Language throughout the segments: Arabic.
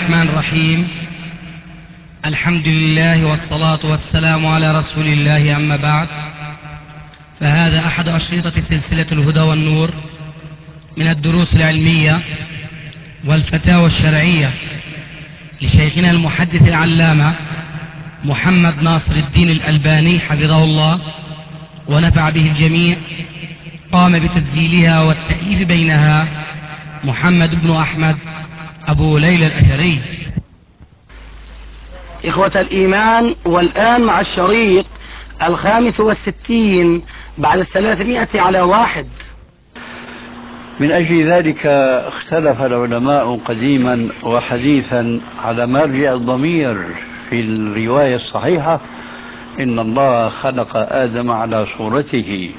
الرحمن الرحيم. الحمد لله والصلاة والسلام على رسول الله، أما بعد، فهذا أحد أشرطة سلسلة الهدى والنور من الدروس العلمية والفتاوى الشرعية لشيخنا المحدث العلامة محمد ناصر الدين الألباني حفظه الله ونفع به الجميع. قام بتسجيلها والتأليف بينها محمد بن أحمد أبو ليلى الأثري. إخوة الإيمان، والآن مع الشريط 65 بعد 300 على 1. من أجل ذلك اختلف العلماء قديما وحديثا على مرجع الضمير في الرواية الصحيحة: إن الله خلق آدم على صورته.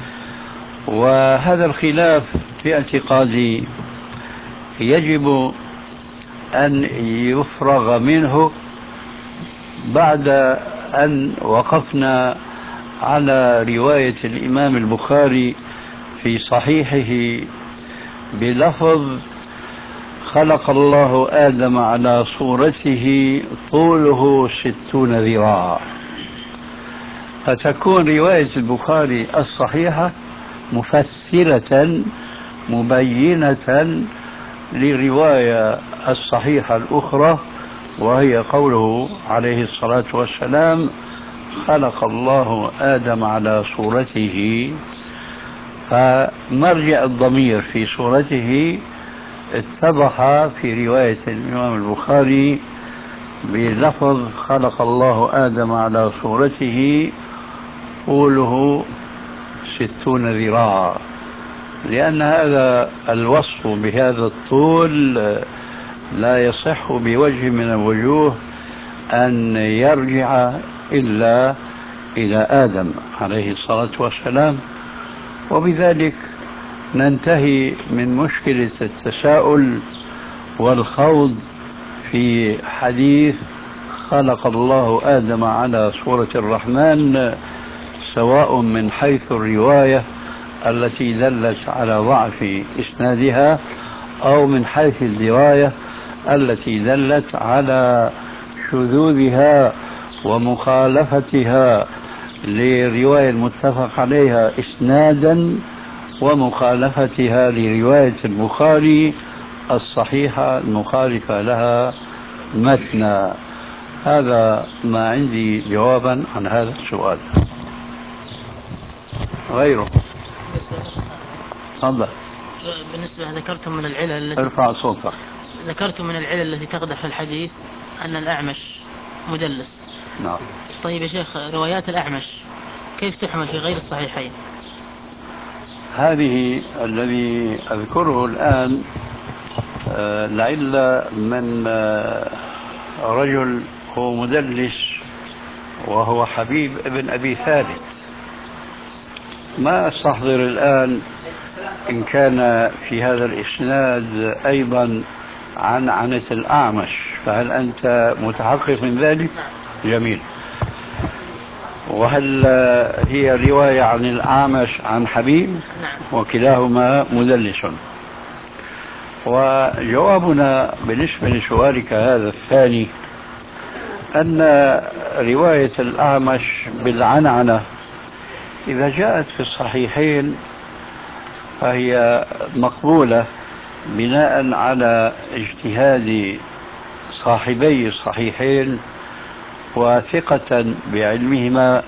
وهذا الخلاف في اعتقادي يجب أن يفرغ منه بعد أن وقفنا على رواية الإمام البخاري في صحيحه بلفظ: خلق الله آدم على صورته طوله 60 ذراع. فتكون رواية البخاري الصحيحة مفسرة مبينة للرواية الصحيحة الأخرى، وهي قوله عليه الصلاة والسلام: خلق الله آدم على صورته. فمرجع الضمير في صورته اتضح في رواية الإمام البخاري بلفظ: خلق الله آدم على صورته طوله 60 ذراعا، لأن هذا الوصف بهذا الطول لا يصح بوجه من الوجوه أن يرجع إلا إلى آدم عليه الصلاة والسلام. وبذلك ننتهي من مشكلة التساؤل والخوض في حديث خلق الله آدم على صورة الرحمن، سواء من حيث الرواية التي دلت على ضعف إسنادها أو من حيث الدراية التي دلت على شذوذها ومخالفتها لرواية المتفق عليها إسنادا ومخالفتها لرواية البخاري الصحيحة المخالفة لها متنا. هذا ما عندي جوابا عن هذا السؤال. غيره تفضل. بالنسبة ذكرتم من العلل التي ارفع صوتك. ذكرتم من العلل التي تقدح في الحديث أن الأعمش مدلس. نعم. طيب يا شيخ، روايات الأعمش كيف تحمل في غير الصحيحين؟ هذه الذي أذكره الآن لعل من رجل هو مدلس وهو حبيب ابن أبي ثابت. ما أستحضر الآن إن كان في هذا الإسناد أيضا عن الأعمش، فهل أنت متحقق من ذلك؟ جميل. وهل هي رواية عن الأعمش عن حبيب؟ وكلاهما مدلس. وجوابنا بالنسبة لسؤالك هذا الثاني أن رواية الأعمش بالعنعنة إذا جاءت في الصحيحين فهي مقبولة بناء على اجتهاد صاحبي الصحيحين وثقة بعلمهما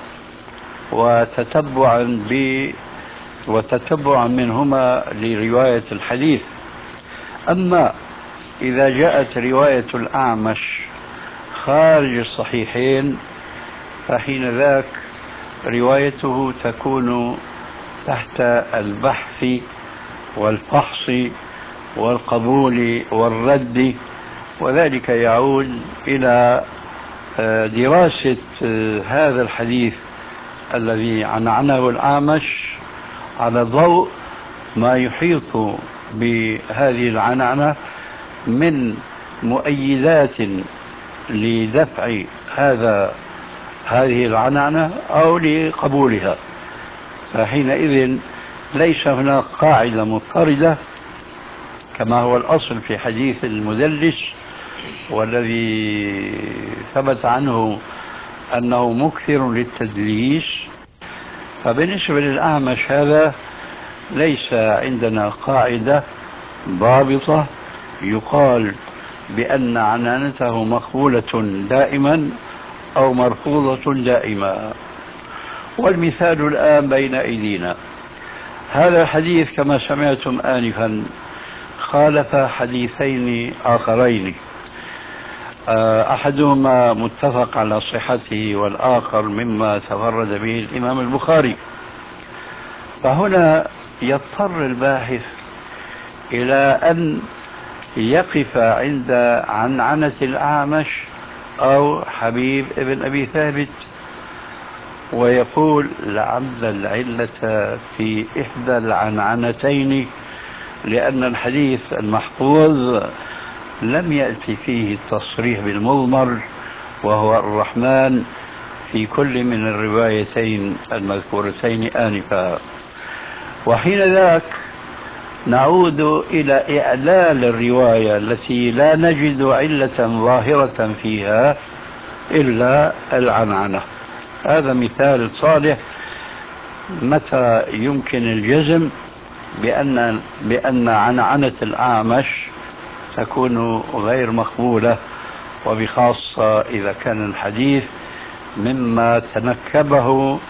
وتتبعا منهما لرواية الحديث. أما إذا جاءت رواية الأعمش خارج الصحيحين فحين ذاك روايته تكون تحت البحث والفحص والقبول والرد، وذلك يعود إلى دراسة هذا الحديث الذي عنعنه الأعمش على ضوء ما يحيط بهذه العنعنة من مؤيدات لدفع هذه العنعنة أو لقبولها. فحينئذ ليس هناك قاعدة مضطردة كما هو الأصل في حديث المدلس والذي ثبت عنه أنه مكثر للتدليس، فبالنسبة للأعمش هذا ليس عندنا قاعدة ضابطة يقال بأن عنانته مقبولة دائما أو مرفوضة دائما. والمثال الآن بين أيدينا، هذا الحديث كما سمعتم آنفا خالف حديثين آخرين، أحدهما متفق على صحته والآخر مما تفرد به الإمام البخاري. فهنا يضطر الباحث إلى أن يقف عند عنعنة الأعمش أو حبيب ابن أبي ثابت ويقول لعل العلة في إحدى العنعنتين، لأن الحديث المحفوظ لم يأتي فيه التصريح بالمضمر وهو الرحمن في كل من الروايتين المذكورتين آنفا. وحين ذاك نعود إلى إعلال الرواية التي لا نجد علة ظاهرة فيها إلا العنعنة. هذا مثال صالح متى يمكن الجزم بأن عنعنة الأعمش تكون غير مقبولة، وبخاصة إذا كان الحديث مما تنكبه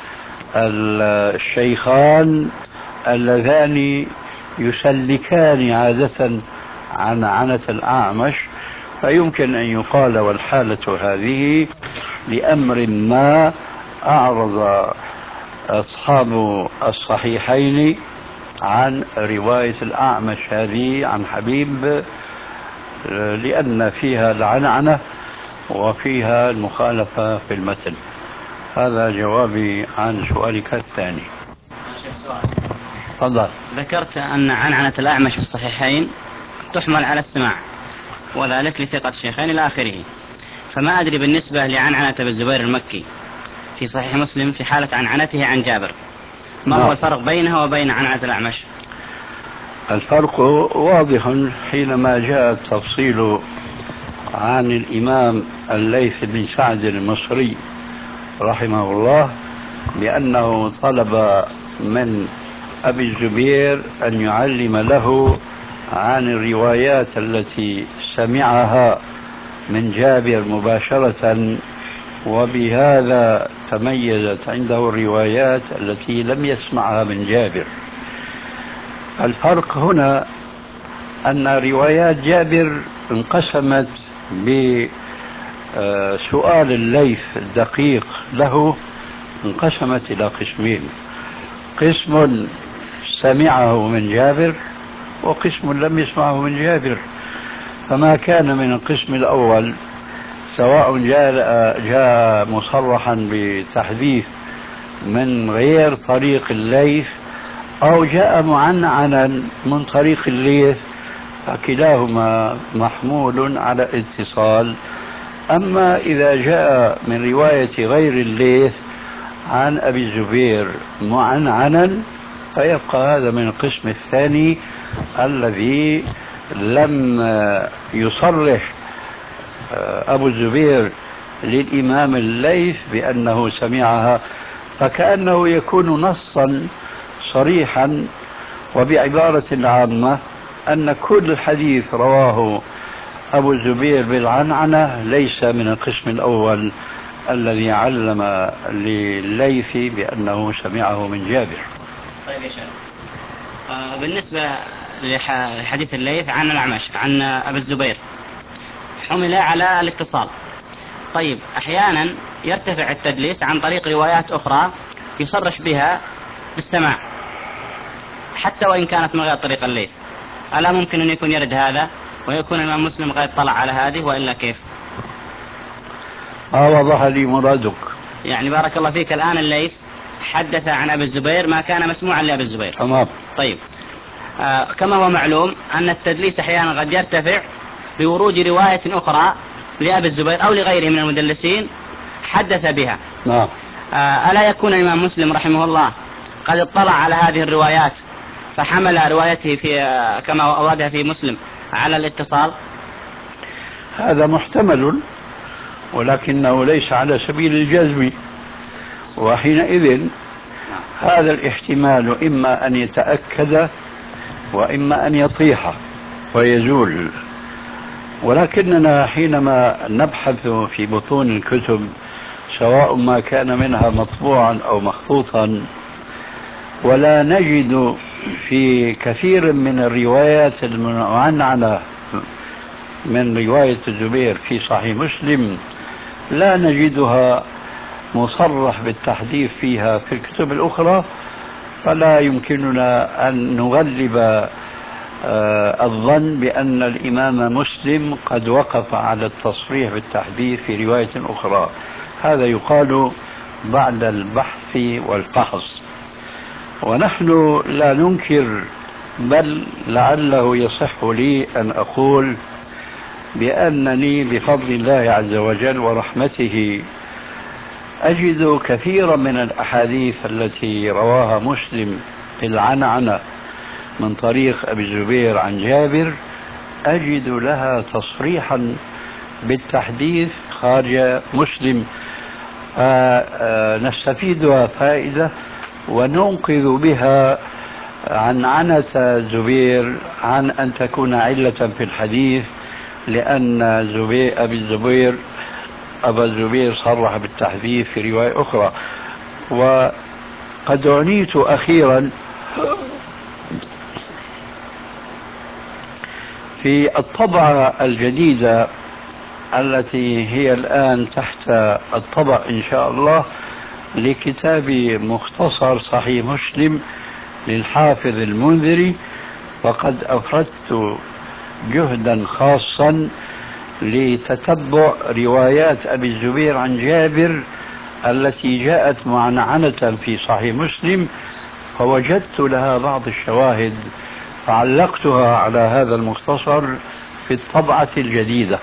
الشيخان اللذان يسلكان عادة عنعنة الأعمش، فيمكن أن يقال والحالة هذه لأمر ما أعرض أصحاب الصحيحين عن رواية الأعمش هذه عن حبيب، لأن فيها العنعنة وفيها المخالفة في المتن. هذا جوابي عن سؤالك الثاني. تفضل. ذكرت أن عنعنة الأعمش في الصحيحين تحمل على السماع، وذلك لثقة الشيخين إلى آخره، فما أدري بالنسبة لعنعنة أبي الزبير المكي في صحيح مسلم في حالة عنعنته عن جابر، ما هو الفرق بينها وبين عنعنة الأعمش؟ الفرق واضح حينما جاء التفصيل عن الإمام الليث بن سعد المصري رحمه الله بأنه طلب من أبي الزبير أن يعلم له عن الروايات التي سمعها من جابر مباشرة، وبهذا تميزت عنده الروايات التي لم يسمعها من جابر. الفرق هنا أن روايات جابر انقسمت بسؤال الليث الدقيق له، انقسمت إلى قسمين: قسم سمعه من جابر وقسم لم يسمعه من جابر. فما كان من القسم الأول سواء جاء مصرحا بتحديث من غير طريق الليث أو جاء معنعنا من طريق الليث، فكلاهما محمول على الاتصال. أما إذا جاء من رواية غير الليث عن أبي الزبير معنعنا فيبقى هذا من القسم الثاني الذي لم يصرح أبو الزبير للإمام الليث بأنه سمعها، فكأنه يكون نصا صريحا. وبعبارة عامة أن كل حديث رواه أبو الزبير بالعنعنة ليس من القسم الأول الذي علم لليث بأنه سمعه من جابر. طيب يا شيخ، بالنسبة لحديث الليث عن الأعمش عن أبي الزبير حمل على الاتصال. طيب أحيانا يرتفع التدليس عن طريق روايات أخرى يصرح بها بالسماع حتى وإن كانت من غير طريق الليث، ألا ممكن أن يكون يرد هذا ويكون الإمام مسلم قد اطلع على هذه وإلا كيف؟ وضح لي مرادك. يعني بارك الله فيك، الآن الليث حدث عن أبي الزبير ما كان مسموعا لأبي الزبير. تمام. طيب كما هو معلوم أن التدليس أحيانا قد يرتفع بورود رواية أخرى لأبي الزبير أو لغيره من المدلسين حدث بها. نعم. ألا يكون الإمام مسلم رحمه الله قد اطلع على هذه الروايات فحمل روايته في كما أوردها في مسلم على الاتصال؟ هذا محتمل ولكنه ليس على سبيل الجزم، وحينئذ هذا الاحتمال إما أن يتأكد وإما أن يطيح ويزول. ولكننا حينما نبحث في بطون الكتب سواء ما كان منها مطبوعا أو مخطوطا ولا نجد في كثير من الروايات المعنعنة من رواية الزبير في صحيح مسلم لا نجدها مصرح بالتحديث فيها في الكتب الأخرى، فلا يمكننا أن نغلب الظن بأن الإمام مسلم قد وقف على التصريح بالتحديث في رواية أخرى. هذا يقال بعد البحث والفحص، ونحن لا ننكر، بل لعله يصح لي أن أقول بأنني بفضل الله عز وجل ورحمته أجد كثيرا من الأحاديث التي رواها مسلم بالعنعنة من طريق أبي الزبير عن جابر أجد لها تصريحا بالتحديث خارج مسلم، نستفيدها فائدة وننقذ بها عنعنة زبير عن أن تكون علة في الحديث، لأن أبا الزبير صرح بالتحديث في رواية أخرى. وقد عنيت أخيرا في الطبعة الجديدة التي هي الآن تحت الطبع إن شاء الله لكتاب مختصر صحيح مسلم للحافظ المنذري، وقد أفردت جهدا خاصا لتتبع روايات أبي الزبير عن جابر التي جاءت معنعنة في صحيح مسلم، فوجدت لها بعض الشواهد فعلقتها على هذا المختصر في الطبعة الجديدة.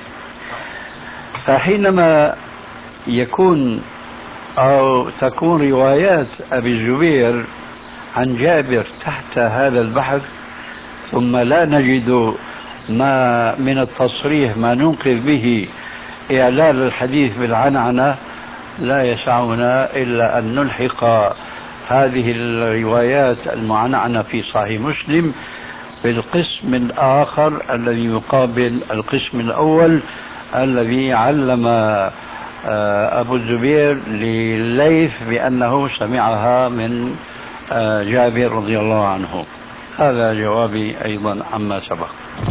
فحينما يكون أو تكون روايات أبي الزبير عن جابر تحت هذا البحث ثم لا نجد ما من التصريح ما ننقذ به إعلال الحديث بالعنعنة، لا يسعنا إلا أن نلحق هذه الروايات المعنعنة في صحيح مسلم بالقسم الآخر الذي يقابل القسم الأول الذي علم أبو الزبير لليث بأنه سمعها من جابر رضي الله عنه. هذا جوابي أيضا عما سبق.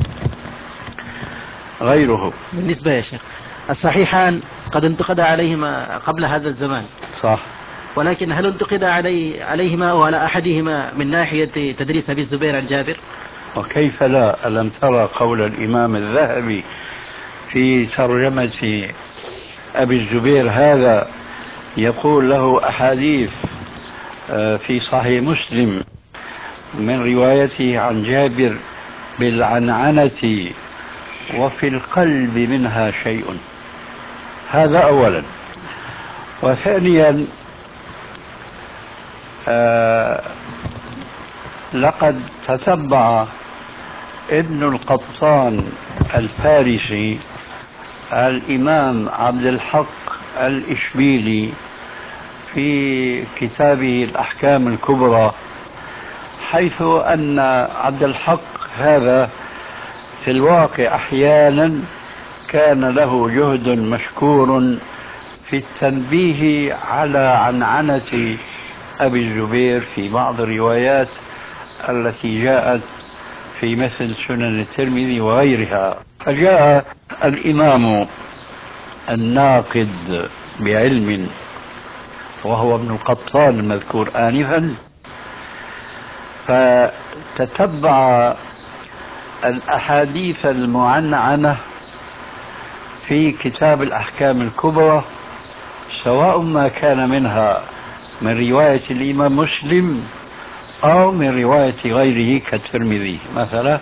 غيره بالنسبة يا شيخ الصحيحان قد انتقد عليهما قبل هذا الزمان، صح، ولكن هل انتقد عليهما وعلى أحدهما من ناحية تدريس أبي الزبير عن جابر؟ وكيف لا؟ ألم ترى قول الإمام الذهبي في ترجمة أبي الزبير هذا يقول له أحاديث في صحيح مسلم من روايته عن جابر بالعنعنة وفي القلب منها شيء. هذا أولا. وثانيا لقد تتبع ابن القطان الفارسي الإمام عبد الحق الإشبيلي في كتابه الأحكام الكبرى، حيث أن عبد الحق هذا في الواقع أحيانا كان له جهد مشكور في التنبيه على عنعنة أبي الزبير في بعض الروايات التي جاءت في مثل سنن الترمذي وغيرها. فجاء الإمام الناقد بعلم وهو ابن القطان المذكور آنفا، فتتبع الأحاديث المعنعنة في كتاب الأحكام الكبرى، سواء ما كان منها من رواية الإمام مسلم أو من رواية غيره كالترمذي مثلا،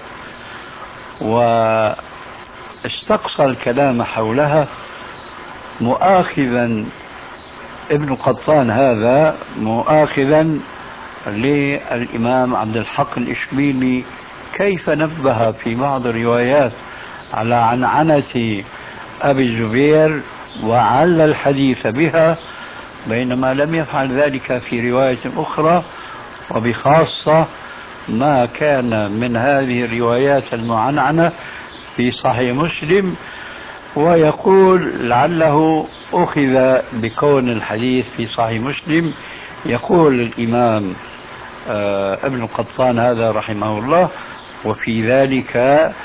واستقصى الكلام حولها، مؤاخذا ابن القطان هذا مؤاخذا للإمام عبد الحق الإشبيلي كيف نبه في بعض الروايات على عنعنة أبي الزبير وعل الحديث بها، بينما لم يفعل ذلك في رواية أخرى، وبخاصة ما كان من هذه الروايات المعنعنة في صحيح مسلم. ويقول لعله أخذ بكون الحديث في صحيح مسلم. يقول الإمام ابن القطان هذا رحمه الله: وفي ذلك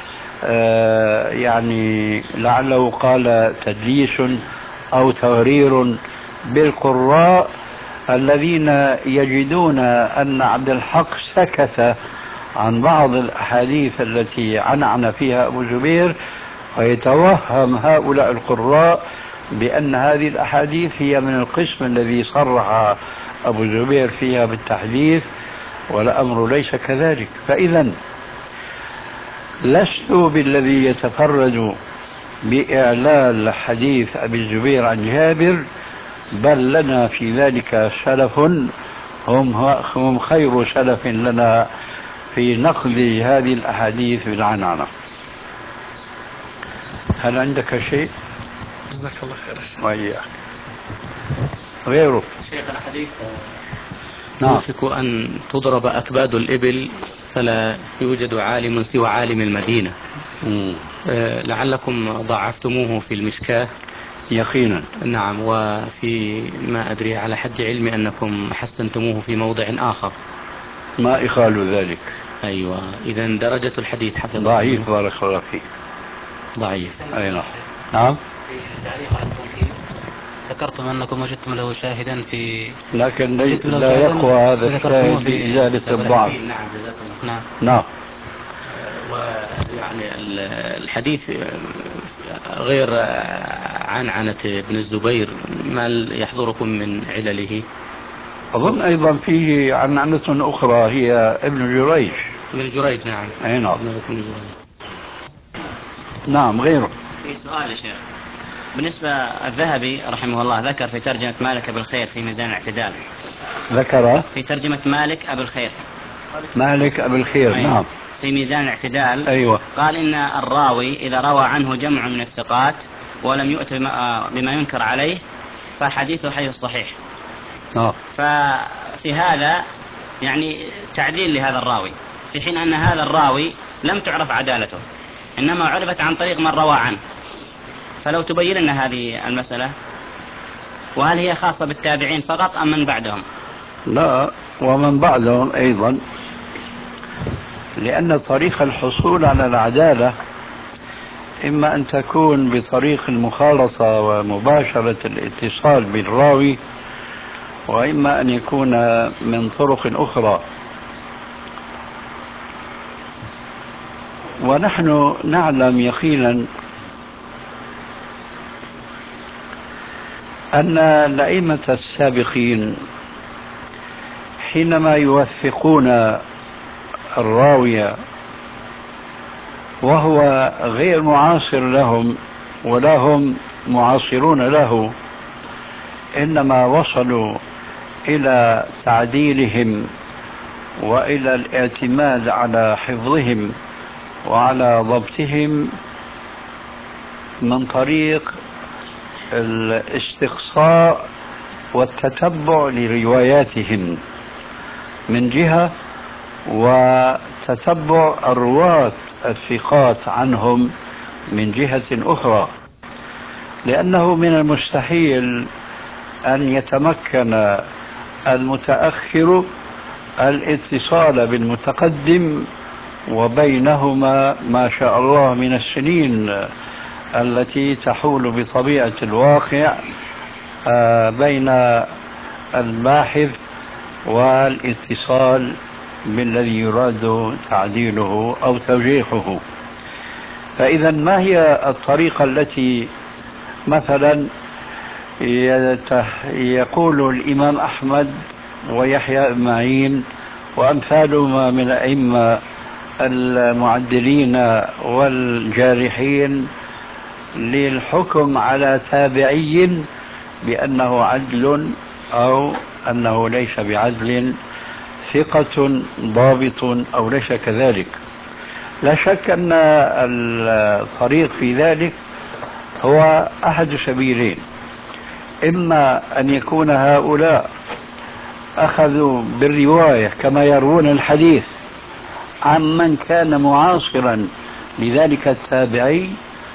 يعني لعله قال تدليس أو تغرير بالقراء الذين يجدون أن عبد الحق سكت عن بعض الأحاديث التي عنعن فيها أبو زبير، ويتوهم هؤلاء القراء بأن هذه الأحاديث هي من القسم الذي صرح أبو زبير فيها بالتحديث، والأمر ليس كذلك. فإذا لست بالذي يتفرد بإعلال حديث أبي الزبير عن جابر، بل لنا في ذلك سلف هم خير سلف لنا في نقد هذه الأحاديث بالعنعنة. هل عندك شيء؟ جزاك الله خير. وإياك. غيره. شيخ الحديث نعم. يوشك أن تضرب أكباد الإبل فلا يوجد عالم سوى عالم المدينة. لعلكم ضعفتموه في المشكاة. يقينا. نعم. وفي ما أدري على حد علمي أنكم حسنتموه في موضع آخر. ما إخال ذلك. أيوة. إذا درجة الحديث حفظ ضعيف. بارك الله فيك. ضعيف. أي نعم. نعم. في التعليق على التوحيد ذكرتم أنكم وجدتم له شاهدا في، لكن لا يقوى هذا الشاهد بإزالة الضعف. نعم. جزاكم الله. نعم. نعم. ويعني الحديث غير عنعنة ابن الزبير ما يحضركم من علله؟ أظن أيضا فيه عنعنة أخرى هي ابن جريج. ابن جريج. نعم. أي نعم. ابن جريج. نعم. غيره. في سؤال يا شيخ، بالنسبة الذهبي رحمه الله ذكر في ترجمة مالك أبي الخير في ميزان الاعتدال، ذكر في ترجمة مالك أبي الخير. مالك أبي الخير. أيوة. نعم. في ميزان الاعتدال. أيوة. قال إن الراوي إذا روى عنه جمع من الثقات ولم يؤت بما ينكر عليه فحديثه حديث صحيح. ففي هذا يعني تعديل لهذا الراوي، في حين أن هذا الراوي لم تعرف عدالته، إنما عرفت عن طريق من روى عنه. فلو تبين لنا هذه المسألة، وهل هي خاصة بالتابعين فقط أم من بعدهم؟ لا، ومن بعدهم أيضا، لأن طريق الحصول على العدالة إما أن تكون بطريق المخالطة ومباشرة الاتصال بالراوي، وإما أن يكون من طرق أخرى. ونحن نعلم يقينا أن الأئمة السابقين حينما يوثقون الراوي وهو غير معاصر لهم ولا هم معاصرون له، إنما وصلوا إلى تعديلهم وإلى الاعتماد على حفظهم وعلى ضبطهم من طريق الاستقصاء والتتبع لرواياتهم من جهة، وتتبع الرواة الثقات عنهم من جهة أخرى. لأنه من المستحيل أن يتمكن المتأخر الاتصال بالمتقدم وبينهما ما شاء الله من السنين التي تحول بطبيعة الواقع بين الباحث والاتصال بالذي يراد تعديله أو توجيهه. فإذا ما هي الطريقة التي مثلا يقول الإمام أحمد ويحيى بن معين وأمثالهما من الأئمة المعدلين والجارحين للحكم على تابعي بأنه عدل أو أنه ليس بعدل، ثقة ضابط أو ليس كذلك؟ لا شك أن الطريق في ذلك هو أحد سبيلين: إما أن يكون هؤلاء أخذوا بالرواية كما يروون الحديث عمن كان معاصرا لذلك التابعي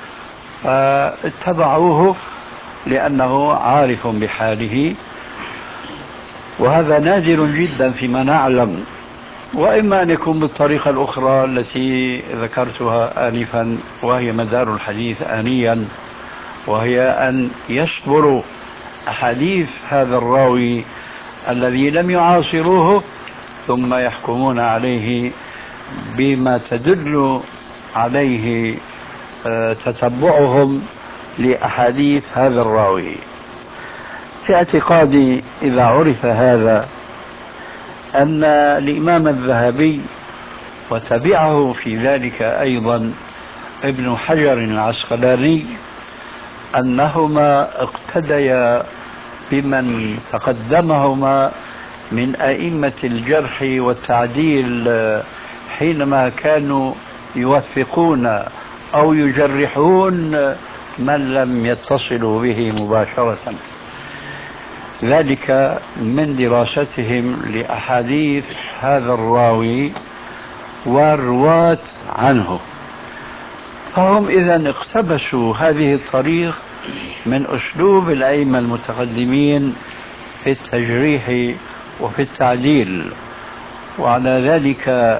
فاتبعوه لأنه عارف بحاله، وهذا نادر جدا فيما نعلم. وإما أن يكون بالطريقة الأخرى التي ذكرتها آنفا وهي مدار الحديث آنيا، وهي أن يصبروا أحاديث هذا الراوي الذي لم يعاصروه ثم يحكمون عليه بما تدل عليه تتبعهم لأحاديث هذا الراوي. في اعتقادي إذا عرف هذا أن الإمام الذهبي وتبعه في ذلك أيضا ابن حجر العسقلاني أنهما اقتديا بمن تقدمهما من أئمة الجرح والتعديل حينما كانوا يوثقون أو يجرحون من لم يتصلوا به مباشرة، ذلك من دراستهم لأحاديث هذا الراوي والرواة عنه. فهم إذن اقتبسوا هذه الطريق من أسلوب الأئمة المتقدمين في التجريح وفي التعديل. وعلى ذلك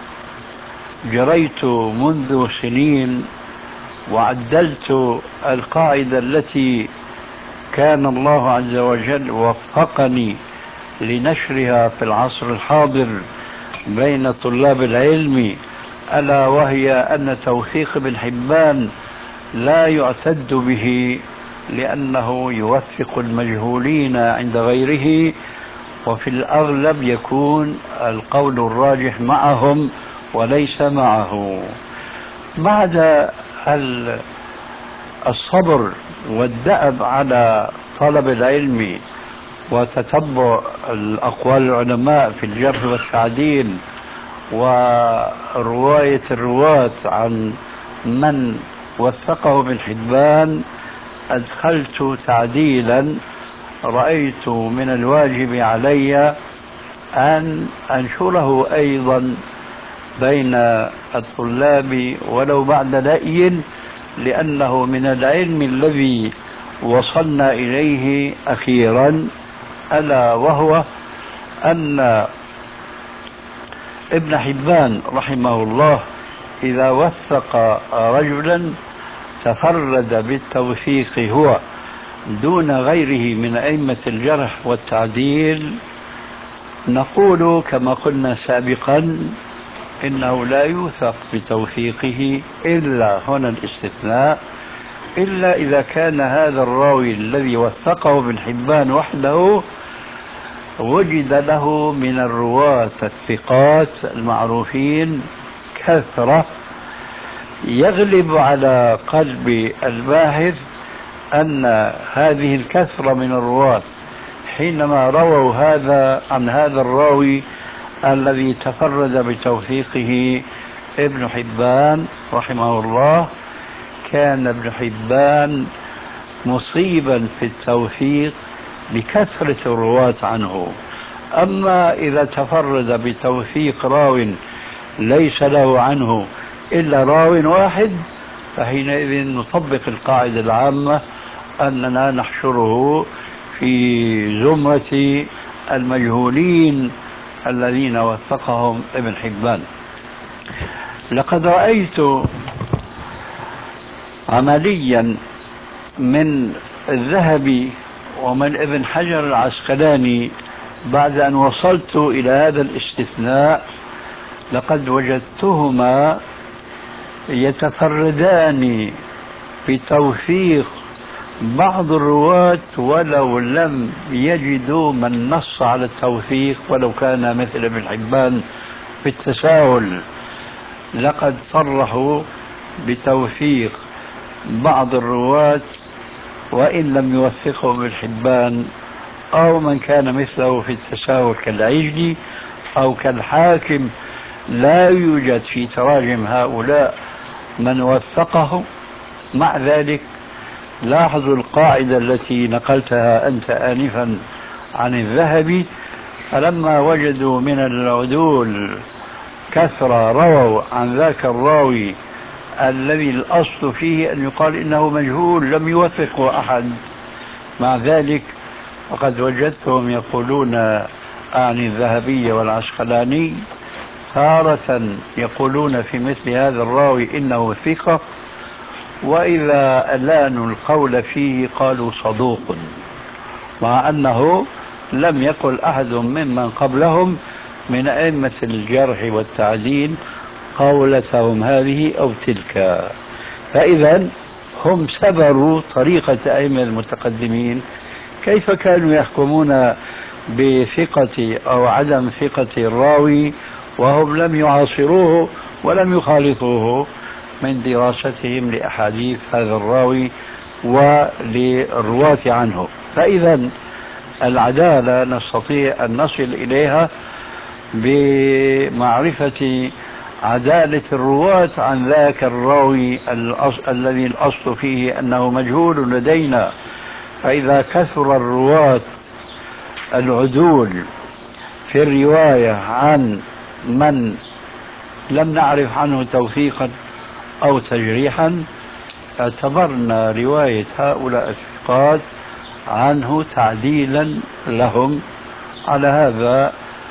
جريت منذ سنين وعدلت القاعدة التي كان الله عز وجل وفقني لنشرها في العصر الحاضر بين طلاب العلم، ألا وهي أن توثيق ابن حبان لا يعتد به لأنه يوثق المجهولين عند غيره، وفي الأغلب يكون القول الراجح معهم وليس معه. بعد الصبر والدأب على طلب العلم وتتبع الأقوال العلماء في الجرح والتعديل ورواية الرواة عن من وثقه ابن حبان، أدخلت تعديلا رأيت من الواجب علي أن أنشره أيضا بين الطلاب ولو بعد لأي، لأنه من العلم الذي وصلنا إليه أخيرا، ألا وهو أن ابن حبان رحمه الله إذا وثق رجلا تفرد بالتوثيق هو دون غيره من أئمة الجرح والتعديل، نقول كما قلنا سابقا إنه لا يوثق بتوثيقه إلا، هنا الاستثناء، إلا إذا كان هذا الراوي الذي وثقه ابن حبان وحده وجد له من الرواة الثقات المعروفين كثرة، يغلب على قلب الباحث أن هذه الكثرة من الرواة حينما رووا هذا عن هذا الراوي الذي تفرد بتوثيقه ابن حبان رحمه الله، كان ابن حبان مصيبا في التوثيق بكثرة الرواة عنه. أما إذا تفرد بتوثيق راو ليس له عنه إلا راو واحد، فحينئذ نطبق القاعدة العامة أننا نحشره في زمرة المجهولين الذين وثقهم ابن حبان. لقد رأيت عمليا من الذهبي ومن ابن حجر العسقلاني بعد أن وصلت إلى هذا الاستثناء، لقد وجدتهما يتفردان بتوثيق بعض الرواة ولو لم يجدوا من نص على التوثيق ولو كان مثل ابن حبان في التساهل. لقد صرحوا بتوثيق بعض الرواة وإن لم يوثقه ابن حبان أو من كان مثله في التساهل كالعجلي أو كالحاكم. لا يوجد في تراجم هؤلاء من وثقه، مع ذلك لاحظوا القاعدة التي نقلتها أنت آنفا عن الذهبي، فلما وجدوا من العدول كثرة رووا عن ذاك الراوي الذي الأصل فيه أن يقال إنه مجهول لم يوثقه أحد، مع ذلك وقد وجدتهم يقولون أعني الذهبي والعسقلاني تارة يقولون في مثل هذا الراوي إنه ثقة، وإذا ألانوا القول فيه قالوا صدوق، مع أنه لم يقل أحد ممن قبلهم من أئمة الجرح والتعديل قولتهم هذه أو تلك. فإذا هم سبروا طريقة أئمة المتقدمين كيف كانوا يحكمون بثقة أو عدم ثقة الراوي وهم لم يعاصروه ولم يخالطوه من دراستهم لأحاديث هذا الراوي وللرواة عنه. فإذا العدالة نستطيع أن نصل إليها بمعرفة عدالة الرواة عن ذاك الراوي الذي الأصل فيه أنه مجهول لدينا. فإذا كثر الرواة العدول في الرواية عن من لم نعرف عنه توثيقا أو تجريحا اعتبرنا رواية هؤلاء الثقات عنه تعديلا لهم. على هذا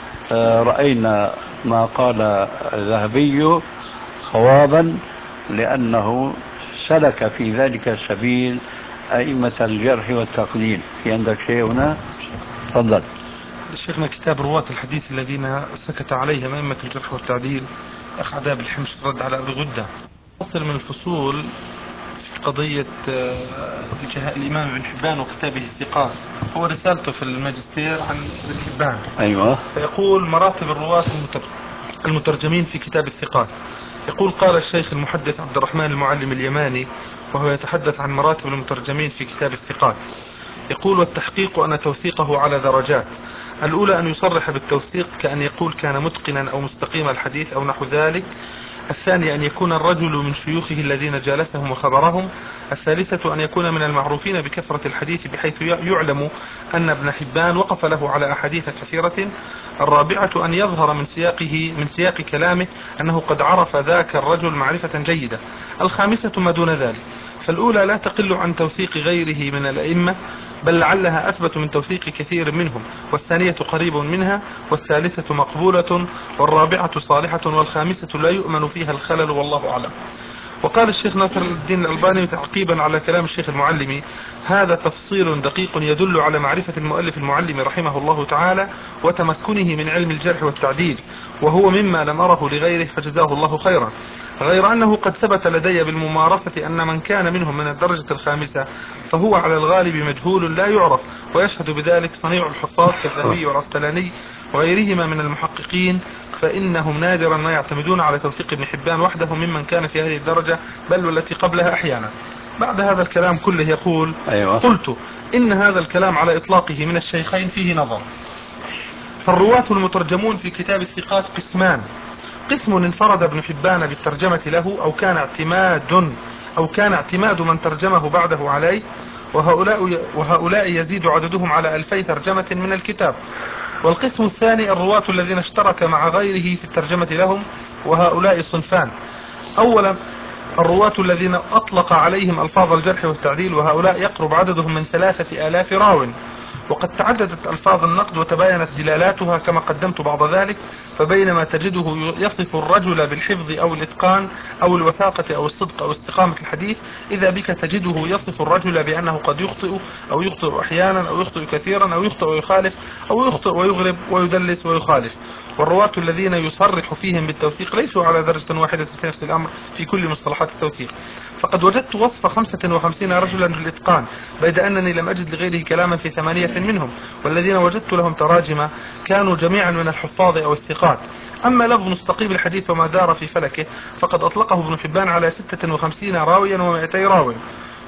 رأينا ما قال الذهبي صوابا، لأنه سلك في ذلك سبيل أئمة الجرح والتقدير. في عندك شيء هنا؟ تفضل. شيخنا كتاب رواة الحديث الذين سكت عليهم أئمة الجرح والتعديل، أخ عذاب الحمش في الرد على أبي غدة، فصل من الفصول في قضية الإمام ابن حبان وكتابه الثقات. هو رسالته في الماجستير عن ابن حبان. أيوة. فيقول مراتب الرواة المترجمين في كتاب الثقات. يقول قال الشيخ المحدث عبد الرحمن المعلم اليماني وهو يتحدث عن مراتب المترجمين في كتاب الثقات، يقول: والتحقيق أن توثيقه على درجات. الأولى أن يصرح بالتوثيق كأن يقول كان متقنا أو مستقيم الحديث أو نحو ذلك. الثانية أن يكون الرجل من شيوخه الذين جالسهم وخبرهم. الثالثة أن يكون من المعروفين بكثرة الحديث بحيث يعلم أن ابن حبان وقف له على أحاديث كثيرة. الرابعة أن يظهر من سياق كلامه أنه قد عرف ذاك الرجل معرفة جيدة. الخامسة ما دون ذلك. فالأولى لا تقل عن توثيق غيره من الأئمة، بل لعلها أثبت من توثيق كثير منهم، والثانية قريب منها، والثالثة مقبولة، والرابعة صالحة، والخامسة لا يؤمن فيها الخلل، والله أعلم. وقال الشيخ ناصر الدين الألباني تعقيبا على كلام الشيخ المعلمي: هذا تفصيل دقيق يدل على معرفة المؤلف المعلم رحمه الله تعالى وتمكنه من علم الجرح والتعديل، وهو مما لم أره لغيره فجزاه الله خيرا. غير أنه قد ثبت لدي بالممارسة أن من كان منهم من الدرجة الخامسة فهو على الغالب مجهول لا يعرف، ويشهد بذلك صنيع الحفاظ كالذهبي والعسقلاني وغيرهما من المحققين، فإنهم نادرا ما يعتمدون على توثيق ابن حبان وحده ممن كان في هذه الدرجة بل والتي قبلها أحيانا. بعد هذا الكلام كله يقول: أيوة. قلت إن هذا الكلام على إطلاقه من الشيخين فيه نظر. فالرواة المترجمون في كتاب الثقات قسمان: قسم انفرد ابن حبان بالترجمة له أو كان اعتماد من ترجمه بعده عليه، وهؤلاء يزيد عددهم على 2000 ترجمة من الكتاب. والقسم الثاني الرواة الذين اشترك مع غيره في الترجمة لهم، وهؤلاء صنفان: أولا الرواة الذين أطلق عليهم ألفاظ الجرح والتعديل، وهؤلاء يقرب عددهم من 3000 راو، وقد تعددت ألفاظ النقد وتباينت دلالاتها كما قدمت بعض ذلك. فبينما تجده يصف الرجل بالحفظ أو الإتقان أو الوثاقة أو الصدق أو استقامة الحديث، إذا بك تجده يصف الرجل بأنه قد يخطئ أو يخطئ أحيانا أو يخطئ كثيرا أو يخطئ ويخالف أو يخطئ ويغرب ويدلس ويخالف. والرواة الذين يصرح فيهم بالتوثيق ليسوا على درجة واحدة في نفس الأمر في كل مصطلحات التوثيق. فقد وجدت وصف 55 رجلا بالإتقان، بيد أنني لم أجد لغيره كلاما في 8 منهم، والذين وجدت لهم تراجم كانوا جميعا من الحفاظ أو الثقات. أما لفظ مستقيم الحديث وما دار في فلكه فقد أطلقه ابن حبان على 56 راويا و200 راو،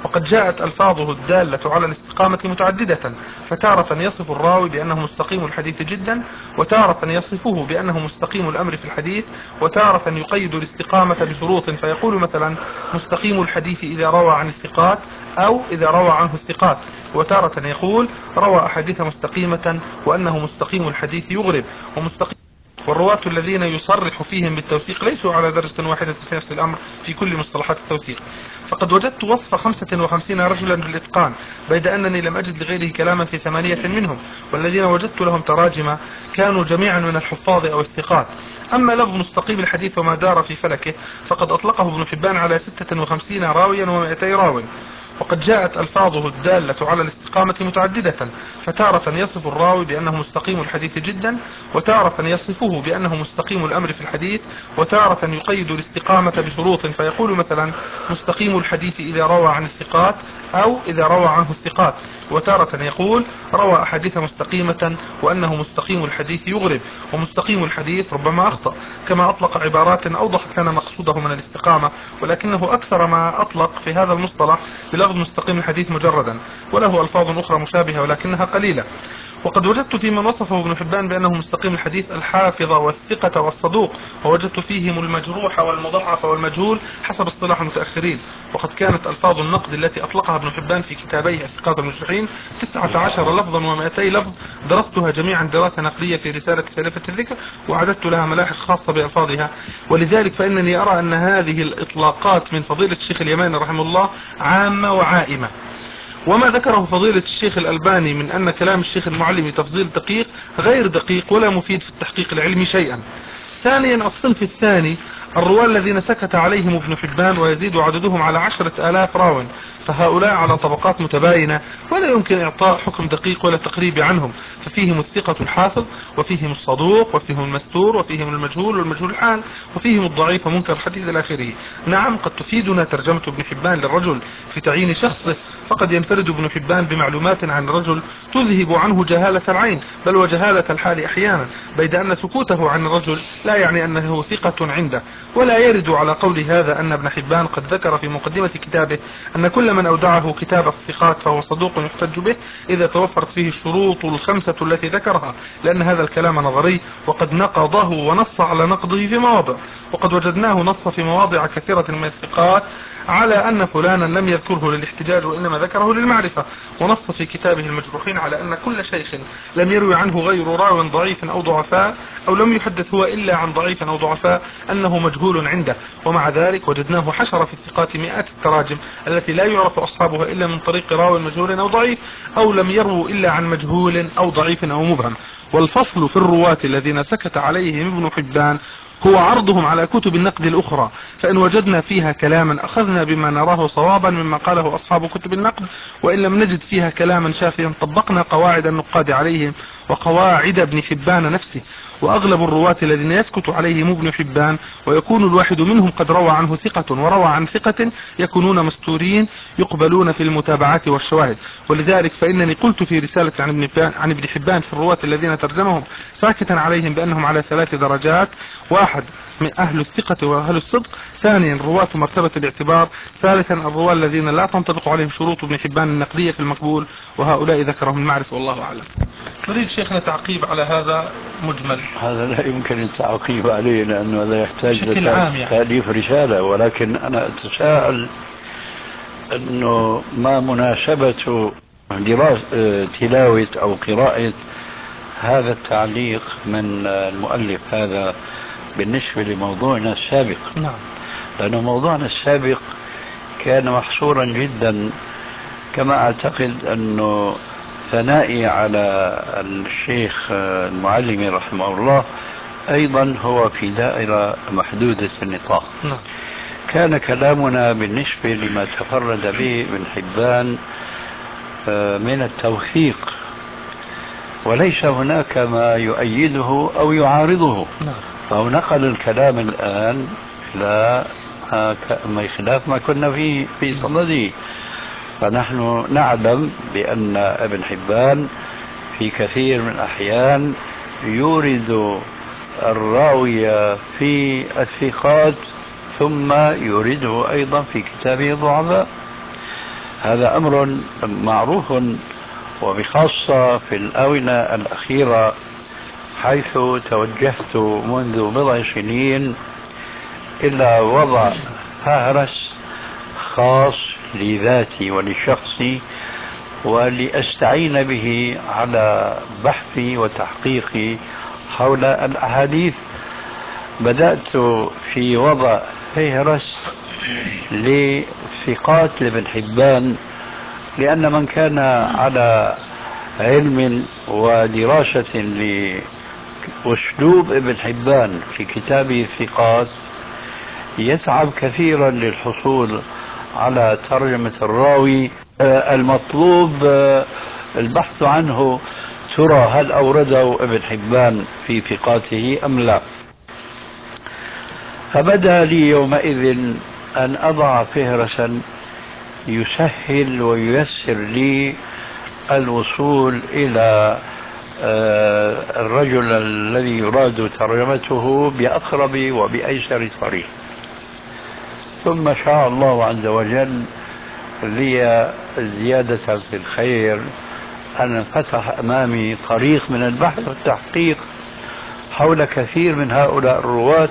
وقد جاءت ألفاظه الدالة على الاستقامة متعددة، فتارة يصف الراوي بأنه مستقيم الحديث جدا، وتارة يصفه بأنه مستقيم الأمر في الحديث، وتارة يقيد الاستقامة بشروط فيقول مثلا مستقيم الحديث إذا روى عن الثقات أو إذا روى عنه الثقات، وتارة يقول روى أحاديث مستقيمة وأنه مستقيم الحديث يغرب ومستقيم. والرواة الذين يصرح فيهم بالتوثيق ليسوا على درجة واحدة في نفس الأمر في كل مصطلحات التوثيق. فقد وجدت وصف 55 رجلا بالإتقان بيد أنني لم أجد لغيره كلاما في 8 منهم، والذين وجدت لهم تراجم كانوا جميعا من الحفاظ أو الثقات. أما لفظ مستقيم الحديث وما دار في فلكه فقد أطلقه ابن حبان على 56 راويا و200 راو، وقد جاءت ألفاظه الدالة على الاستقامة متعددة، فتارة يصف الراوي بأنه مستقيم الحديث جدا، وتارة يصفه بأنه مستقيم الأمر في الحديث، وتارة يقيد الاستقامة بشروط فيقول مثلا مستقيم الحديث إذا روى عن الثقات أو إذا روى عنه الثقات، وتارة يقول روى أحاديث مستقيمة وأنه مستقيم الحديث يغرب ومستقيم الحديث ربما أخطأ، كما أطلق عبارات أوضحت لنا مقصوده من الاستقامة، ولكنه أكثر ما أطلق في هذا المصطلح بلفظ مستقيم الحديث مجردا، وله ألفاظ أخرى مشابهة ولكنها قليلة. وقد وجدت في من وصفه ابن حبان بأنه مستقيم الحديث الحافظ والثقة والصدوق، ووجدت فيهم المجروح والمضعف والمجهول حسب اصطلاح المتأخرين. وقد كانت ألفاظ النقد التي أطلقها ابن حبان في كتابيه الثقات والمجروحين 19 لفظا و200 لفظ، درستها جميعا دراسة نقدية في رسالة سالفة الذكر، وعددت لها ملاحق خاصة بألفاظها. ولذلك فإنني أرى أن هذه الإطلاقات من فضيلة الشيخ اليماني رحمه الله عامة وعائمة. وما ذكره فضيلة الشيخ الألباني من أن كلام الشيخ المعلمي تفضيل دقيق غير دقيق ولا مفيد في التحقيق العلمي شيئا. ثانيا الصنف الثاني الرواة الذين سكت عليهم ابن حبان ويزيد عددهم على 10,000 راو، فهؤلاء على طبقات متباينة ولا يمكن إعطاء حكم دقيق ولا تقريبي عنهم، ففيهم الثقة الحافظ وفيهم الصدوق وفيهم المستور وفيهم المجهول والمجهول الحال وفيهم الضعيف ومنكر الحديث إلى آخره. نعم قد تفيدنا ترجمة ابن حبان للرجل في تعيين شخصه، فقد ينفرد ابن حبان بمعلومات عن الرجل تذهب عنه جهالة العين بل وجهالة الحال أحيانا، بيد أن سكوته عن الرجل لا يعني أنه ثقة عنده. ولا يرد على قول هذا أن ابن حبان قد ذكر في مقدمة كتابه أن كل من أودعه كتاب الثقات فهو صدوق يحتج به إذا توفرت فيه الشروط الخمسة التي ذكرها، لأن هذا الكلام نظري وقد نقضه ونص على نقضه في مواضع، وقد وجدناه نص في مواضع كثيرة من الثقات على أن فلانا لم يذكره للاحتجاج وإنما ذكره للمعرفة، ونص في كتابه المجروحين على أن كل شيخ لم يروي عنه غير راو ضعيف أو ضعفاء أو لم يحدث هو إلا عن ضعيف أو ضعفاء أنه مجهول عنده. ومع ذلك وجدناه حشر في الثقات مئات التراجم التي لا يعرف أصحابها إلا من طريق راو مجهول أو ضعيف أو لم يروا إلا عن مجهول أو ضعيف أو مبهم. والفصل في الرواة الذين سكت عليهم ابن حبان هو عرضهم على كتب النقد الأخرى، فإن وجدنا فيها كلاما أخذنا بما نراه صوابا مما قاله أصحاب كتب النقد، وإن لم نجد فيها كلاما شافيا طبقنا قواعد النقاد عليهم وقواعد ابن حبان نفسه. وأغلب الرواة الذين يسكت عليهم ابن حبان ويكون الواحد منهم قد روى عنه ثقة وروى عن ثقة يكونون مستورين يقبلون في المتابعات والشواهد. ولذلك فإنني قلت في رسالة عن ابن حبان في الرواة الذين ترجمهم ساكتا عليهم بأنهم على 3 درجات: 1 من أهل الثقة وأهل الصدق، ثانيا رواة مرتبة الاعتبار، ثالثا الرواة الذين لا تنطبق عليهم شروط ابن حبان النقدية في المقبول، وهؤلاء ذكرهم المعرفة والله أعلم. نريد شيخنا تعقيب على هذا مجمل. هذا لا يمكن التعقيب عليه لأنه هذا يحتاج بشكل عام يعني. تأليف رسالة، ولكن أنا أتساءل أنه ما مناسبة تلاوة أو قراءة هذا التعليق من المؤلف هذا بالنسبة لموضوعنا السابق. نعم. لأنه موضوعنا السابق كان محصورا جدا، كما أعتقد أنه ثنائي على الشيخ المعلمي رحمه الله أيضا هو في دائرة محدودة النطاق. نعم. كان كلامنا بالنسبة لما تفرد به ابن حبان من التوثيق، وليس هناك ما يؤيده أو يعارضه. نعم. فهو نقل الكلام الآن إلى خلاف ما كنا فيه في صدده. فنحن نعلم بأن ابن حبان في كثير من الأحيان يورد الراوية في الثقات ثم يورده أيضا في كتابه الضعفاء. هذا أمر معروف، وبخاصة في الآونة الأخيرة، حيث توجهت منذ بضع سنين إلى وضع فهرس خاص لذاتي ولشخصي، ولأستعين به على بحثي وتحقيقي حول الأحاديث. بدأت في وضع فهرس لثقات لابن حبان، لأن من كان على علم ودراسة لأسلوب ابن حبان في كتابه الثقات يتعب كثيرا للحصول على ترجمة الراوي المطلوب البحث عنه، ترى هل أورده ابن حبان في ثقاته أم لا. فبدا لي يومئذ أن أضع فهرسا يسهل وييسر لي الوصول إلى الرجل الذي يراد ترجمته بأقرب وبأيسر طريق. ثم شاء الله عز وجل لي زيادة في الخير أن فتح أمامي طريق من البحث والتحقيق حول كثير من هؤلاء الرواة.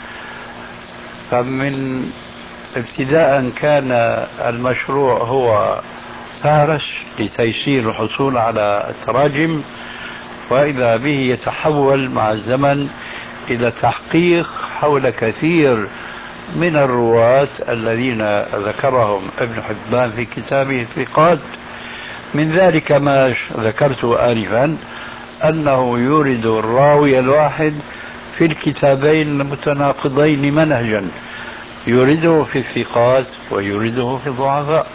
فمن ابتداء كان المشروع هو فهرس لتيسير الحصول على التراجم، وإذا به يتحول مع الزمن إلى تحقيق حول كثير من الرواة الذين ذكرهم ابن حبان في كتابه الثقات. من ذلك ما ذكرته آنفا، أنه يورد الراوي الواحد في الكتابين المتناقضين منهجا، يورده في الثقات ويورده في الضعفاء.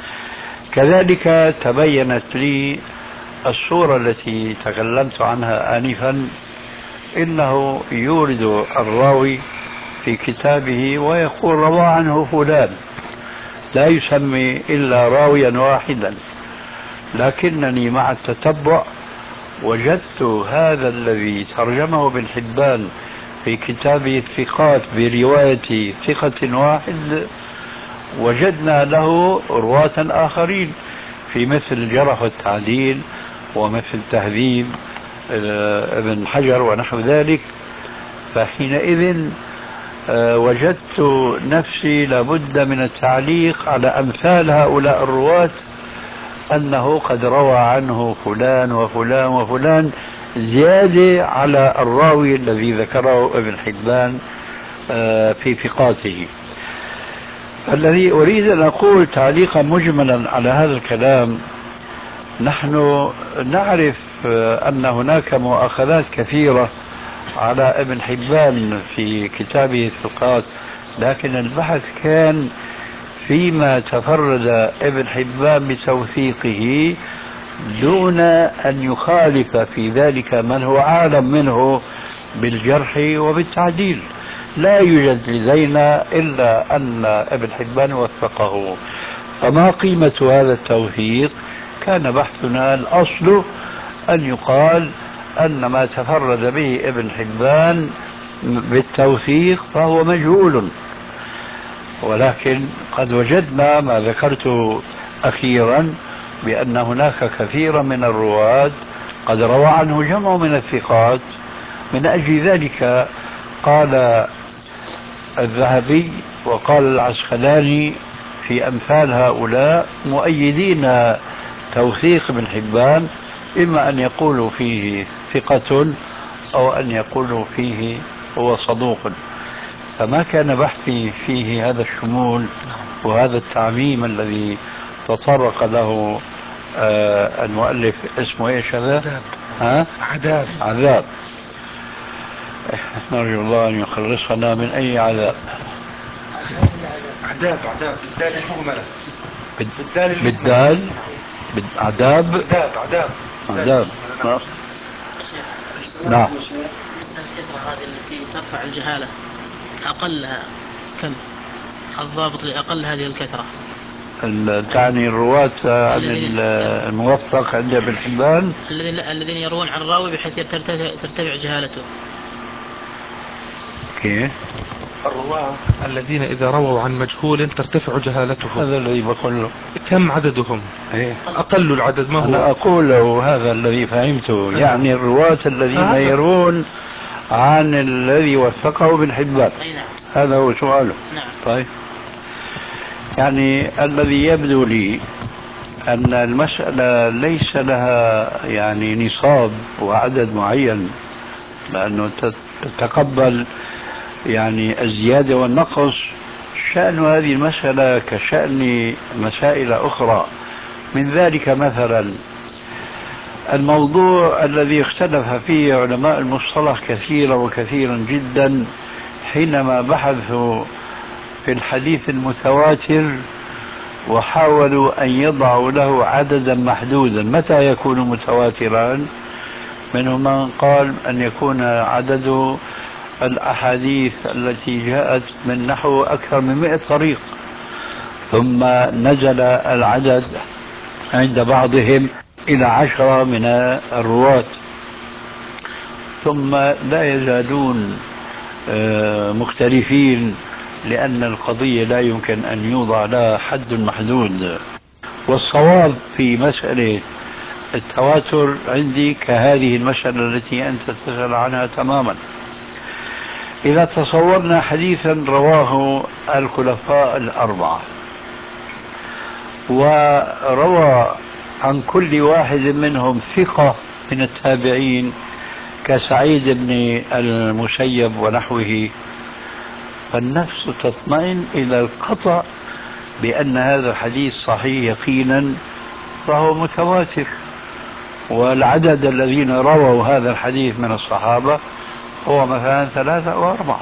كذلك تبينت لي الصورة التي تكلمت عنها آنفا، إنه يورد الراوي في كتابه ويقول روى عنه فلان، لا يسمي إلا راويا واحدا. لكنني مع التتبع وجدت هذا الذي ترجمه ابن حبان في كتابه الثقات برواية ثقة واحد، وجدنا له رواة آخرين في مثل الجرح والتعديل ومثل تهذيب ابن حجر ونحو ذلك. فحينئذ وجدت نفسي لابد من التعليق على أمثال هؤلاء الرواة، أنه قد روى عنه فلان وفلان وفلان زيادة على الراوي الذي ذكره ابن حبان في ثقاته. الذي أريد أن أقول تعليقا مجملا على هذا الكلام، نحن نعرف أن هناك مؤاخذات كثيرة على ابن حبان في كتابه الثقات، لكن البحث كان فيما تفرد ابن حبان بتوثيقه دون أن يخالف في ذلك من هو أعلم منه بالجرح وبالتعديل. لا يوجد لدينا إلا أن ابن حبان وثقه. فما قيمة هذا التوثيق؟ كان بحثنا الأصل أن يقال أن ما تفرد به ابن حبان بالتوثيق فهو مجهول، ولكن قد وجدنا ما ذكرت أخيرا بأن هناك كثيرا من الرواة قد روى عنه جمع من الثقات. من أجل ذلك قال الذهبي وقال العسقلاني في أمثال هؤلاء مؤيدين توثيق ابن حبان، إما أن يقولوا فيه ثقة أو أن يقولوا فيه هو صدوق. فما كان بحثي فيه هذا الشمول وهذا التعميم الذي تطرق له المؤلف. اسمه ايش هذا؟ عذاب. نرجو الله أن يخلصنا من أي عذاب. عذاب بالدال المهملة. بالدال عذاب. عذاب. نعم. الكثرة هذه التي ترفع الجهالة أقلها كم؟ الضابط لأقل هذه الكثرة تعني الرواة عن الموثق عند ابن حبان الذين يروون عن الراوي بحيث ترتفع جهالته. كيف؟ الرواة الذين إذا رووا عن مجهول ترتفع جهالتهم، هذا الذي بقول له. كم عددهم؟ إيه؟ أقل العدد ما هو؟ أنا أقول له هذا الذي فهمته، يعني الرواة الذين يرون عن الذي وثقه ابن حبان. هذا هو سؤاله. طيب، يعني الذي يبدو لي أن المسألة ليس لها يعني نصاب وعدد معين، لأنه تتقبل يعني الزيادة والنقص. شأن هذه المسألة كشأن مسائل أخرى، من ذلك مثلا الموضوع الذي اختلف فيه علماء المصطلح كثيرا وكثيرا جدا حينما بحثوا في الحديث المتواتر وحاولوا أن يضعوا له عددا محدودا. متى يكون متواترا؟ منهم من قال أن يكون عدد الأحاديث التي جاءت من نحو أكثر من 100 طريق، ثم نزل العدد عند بعضهم إلى 10 من الرواة، ثم لا يزالون مختلفين، لأن القضية لا يمكن أن يوضع لها حد محدود. والصواب في مسألة التواتر عندي كهذه المسألة التي أنت تسأل عنها تماما. إذا تصورنا حديثا رواه الخلفاء الأربعة، وروى عن كل واحد منهم ثقة من التابعين كسعيد بن المسيب ونحوه، فالنفس تطمئن إلى القطع بأن هذا الحديث صحيح يقينا، فهو متواتر. والعدد الذين رووا هذا الحديث من الصحابة هو مثلا 3 أو 4،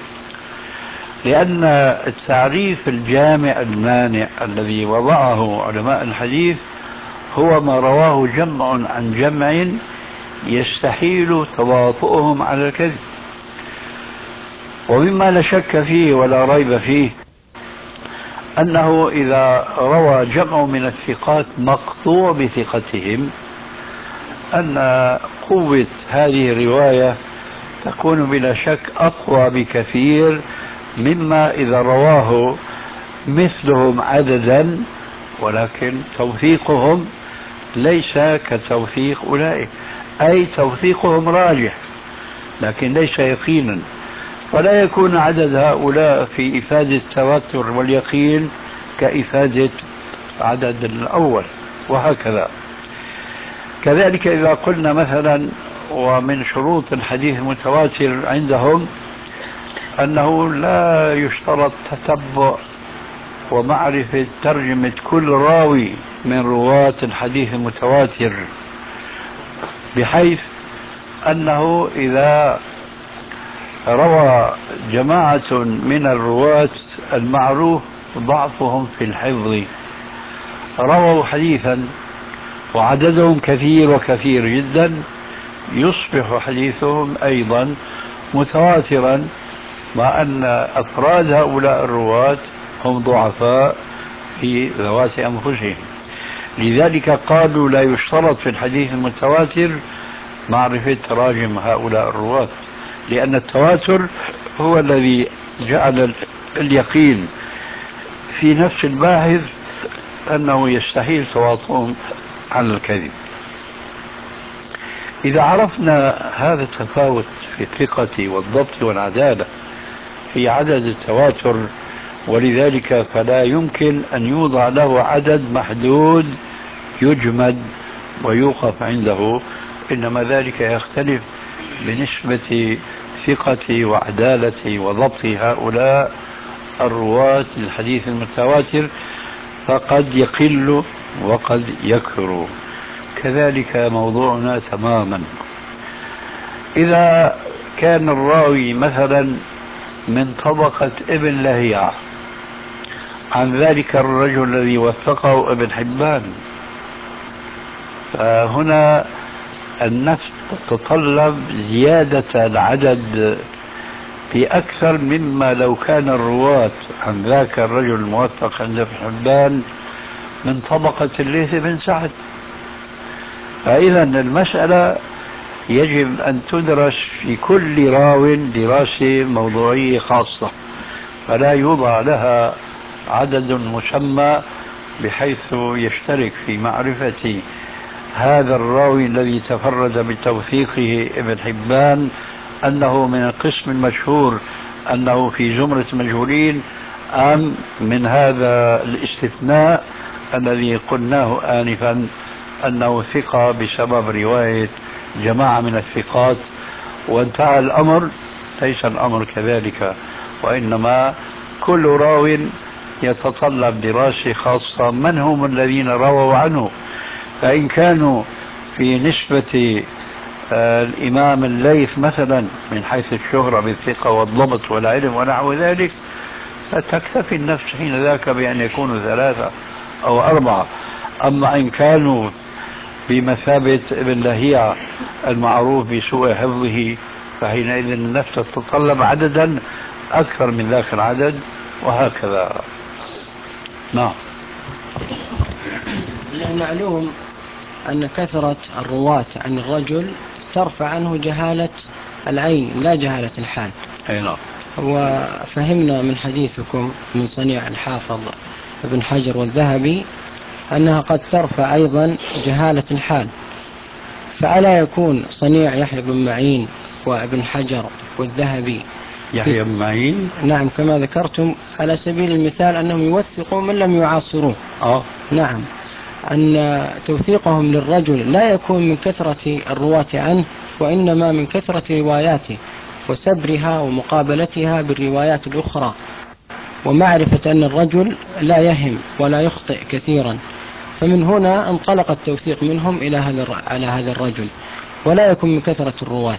لأن التعريف الجامع المانع الذي وضعه علماء الحديث هو ما رواه جمع عن جمع يستحيل تواطؤهم على الكذب. ومما لا شك فيه ولا ريب فيه أنه إذا روى جمع من الثقات مقطوع بثقتهم، أن قوة هذه الرواية تكون بلا شك أقوى بكثير مما إذا رواه مثلهم عددا، ولكن توثيقهم ليس كتوثيق أولئك، أي توثيقهم راجح لكن ليس يقينا، فلا يكون عدد هؤلاء في إفادة التواتر واليقين كإفادة عدد الأول، وهكذا. كذلك إذا قلنا مثلا ومن شروط الحديث المتواتر عندهم أنه لا يشترط تتبع ومعرفة ترجمة كل راوي من رواة الحديث المتواتر، بحيث أنه إذا روى جماعة من الرواة المعروف ضعفهم في الحفظ رووا حديثا وعددهم كثير وكثير جدا، يصبح حديثهم أيضا متواترا، مع أن أفراد هؤلاء الرواة هم ضعفاء في ذوات أنفسهم. لذلك قالوا لا يشترط في الحديث المتواتر معرفة تراجم هؤلاء الرواة، لأن التواتر هو الذي جعل اليقين في نفس الباحث أنه يستحيل تواطؤهم على الكذب. إذا عرفنا هذا التفاوت في الثقة والضبط والعدالة في عدد التواتر، ولذلك فلا يمكن أن يوضع له عدد محدود يجمد ويوقف عنده، إنما ذلك يختلف بنسبة ثقة وعدالة وضبط هؤلاء الرواة الحديث المتواتر، فقد يقل وقد يكثر. كذلك موضوعنا تماما. إذا كان الراوي مثلا من طبقة ابن لهيعة عن ذلك الرجل الذي وثقه ابن حبان، فهنا النفس تتطلب زيادة العدد بأكثر مما لو كان الرواة عن ذاك الرجل الموثق عند ابن حبان من طبقة الليث بن سعد. فإذا المسألة يجب أن تدرس في كل راو دراسة موضوعية خاصة. فلا يوضع لها عدد مسمى بحيث يشترك في معرفة هذا الراوي الذي تفرد بتوثيقه ابن حبان أنه من القسم المشهور أنه في زمرة مجهولين، أم من هذا الاستثناء الذي قلناه آنفا أنه ثقة بسبب رواية جماعة من الثقات وانتهى الأمر. ليس الأمر كذلك، وإنما كل راو يتطلب دراسة خاصة من هم الذين رووا عنه. فإن كانوا في نسبة الإمام الليث مثلا من حيث الشهرة بالثقة والضبط والعلم ونحو ذلك، فتكتفي النفس حين ذاك بأن يكونوا 3 أو 4. أما إن كانوا بمثابة ابن لهيعة المعروف بسوء حفظه، فحينئذ النفس تتطلب عددا أكثر من ذاك العدد، وهكذا. نعم. معلوم أن كثرة الرواة عن الرجل ترفع عنه جهالة العين لا جهالة الحال. أي نعم. وفهمنا من حديثكم من صنيع الحافظ ابن حجر والذهبي أنها قد ترفع أيضا جهالة الحال، فألا يكون صنيع يحيى بن معين وابن حجر والذهبي يحيى بن معين؟ نعم، كما ذكرتم على سبيل المثال أنهم يوثقون من لم يعاصروه. نعم، أن توثيقهم للرجل لا يكون من كثرة الرواة عنه، وإنما من كثرة رواياته وسبرها ومقابلتها بالروايات الأخرى، ومعرفة أن الرجل لا يهم ولا يخطئ كثيرا. فمن هنا انطلق التوثيق منهم على هذا الرجل، ولا يكون من كثرة الرواة.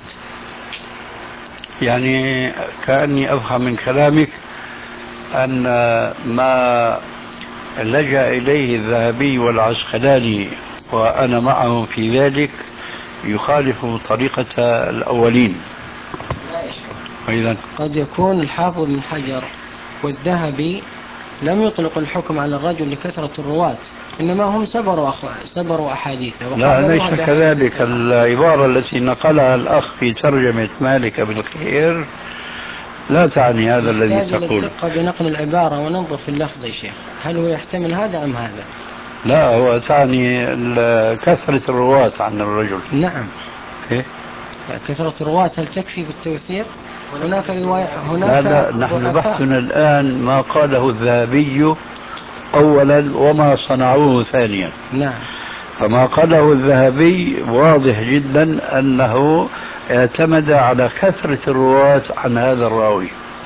يعني كأني أفهم من كلامك أن ما لجأ إليه الذهبي والعسقلاني وأنا معهم في ذلك يخالف طريقة الأولين. إذن قد يكون الحافظ بن حجر والذهبي لم يطلق الحكم على الرجل لكثرة الرواة، إنما هم سبروا أحاديثه. لا، ليس كذلك. العبارة التي نقلها الأخ في ترجمة مالك بن الخير لا تعني هذا الذي تقول. الدقة بنقل العبارة وننظر في اللفظ يا شيخ، هل هو يحتمل هذا أم هذا؟ لا، هو تعني كثرة الرواة عن الرجل. نعم. كثرة الرواة هل تكفي في التوثيق؟ هناك رواية، هناك لا، نحن بحثنا الآن ما قاله الذهبي أولا وما صنعوه ثانيا. نعم. فما قاله الذهبي واضح جدا أنه اعتمد على كثرة الرواة عن هذا الراوي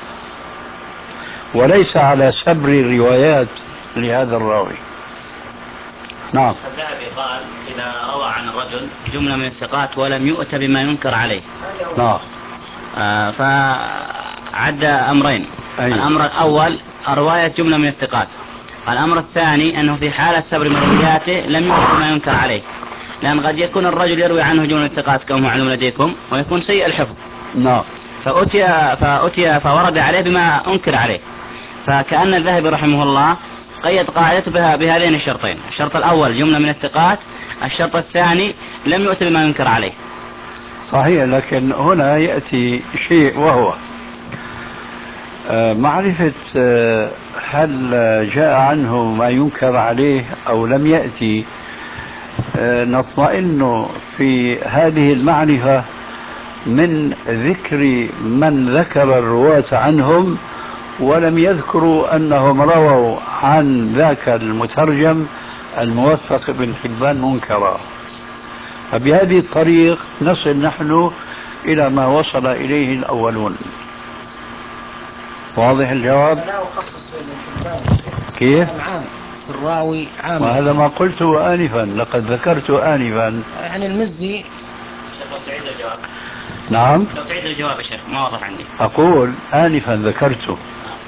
وليس على سبر الروايات لهذا الراوي. نعم. الذهبي قال إذا روى عن الرجل جملة من الثقات ولم يؤت بما ينكر عليه. نعم. فعد أمرين. أيوة. الأمر الأول رواية جملة من الثقات، الأمر الثاني أنه في حالة سبر مروياته لم يؤت بما ينكر عليه، لأن قد يكون الرجل يروي عنه جملة من الثقات كما معلوم لديكم ويكون سيء الحفظ. نعم. فأتي فورد عليه بما أنكر عليه. فكأن الذهبي رحمه الله قيد قاعدته بهذين الشرطين: الشرط الأول جملة من الثقات، الشرط الثاني لم يؤت بما ينكر عليه. صحيح، لكن هنا يأتي شيء وهو معرفة هل جاء عنه ما ينكر عليه أو لم يأتي. نطمئن في هذه المعرفة من ذكر من ذكر الرواة عنهم ولم يذكروا أنهم رووا عن ذاك المترجم الموثق ابن حبان منكرا. فبهذه الطريق نصل نحن إلى ما وصل إليه الأولون. واضح الجواب؟ لا أخصص ابن حبان. كيف؟ عام في الراوي عام. وهذا ما قلته آنفا، لقد ذكرت آنفا. يعني المزي. لو تعيد الجواب. نعم. لو تعيد الجواب يا شيخ، ما واضح عندي. أقول آنفا ذكرت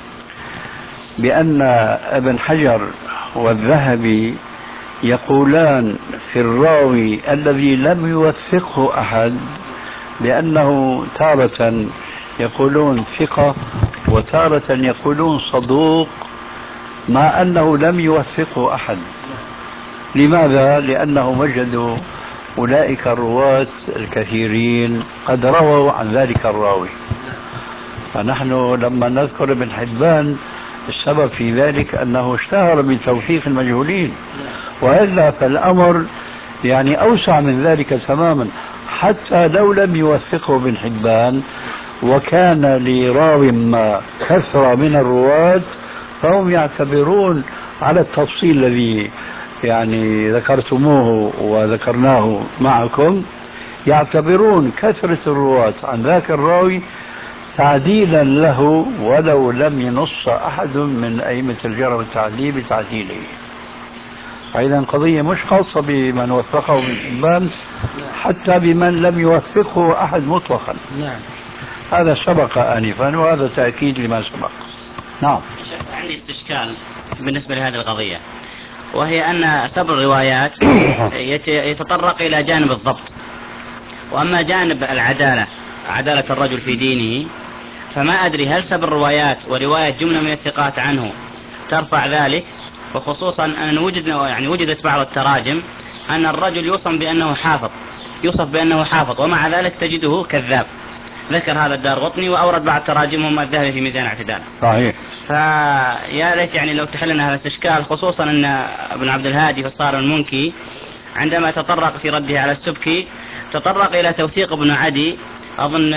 بأن ابن حجر والذهبي يقولان في الراوي الذي لم يوثقه أحد بأنه تارة يقولون ثقة وتارة يقولون صدوق، مع أنه لم يوثقه أحد. لماذا؟ لأنهم وجدوا أولئك الرواة الكثيرين قد رووا عن ذلك الراوي، فنحن لما نذكر ابن حبان السبب في ذلك أنه اشتهر بتوثيق المجهولين، وإلا فالأمر يعني أوسع من ذلك تماما. حتى لو لم يوثقه ابن حبان وكان لراو ما كثرة من الرواة، فهم يعتبرون على التفصيل الذي يعني ذكرتموه وذكرناه معكم، يعتبرون كثرة الرواة عن ذاك الراوي تعديلا له، ولو لم ينص أحد من أئمة الجرح والتعديل بتعديله. فإذا قضية مش خاصة بمن وثقه ابن حبان، حتى بمن لم يوثقه أحد مطلقا. نعم. هذا سبق آنفا، وهذا تأكيد لما سبق. نعم. عندي استشكال بالنسبة لهذه القضية، وهي أن سبر الروايات يتطرق إلى جانب الضبط، وأما جانب العدالة، عدالة الرجل في دينه، فما أدري هل سبر الروايات ورواية جملة من الثقات عنه ترفع ذلك، وخصوصا أن وجدت بعض التراجم أن الرجل يوصف بأنه حافظ ومع ذلك تجده كذاب. ذكر هذا الدارقطني وأورد بعض تراجمهم الذهبي في ميزان الاعتدال. صحيح. فيا ليت يعني لو تحلنا هذا الاستشكال، خصوصا أن ابن عبد الهادي في الصارم المنكي عندما تطرق في رده على السبكي تطرق إلى توثيق ابن عدي، أظن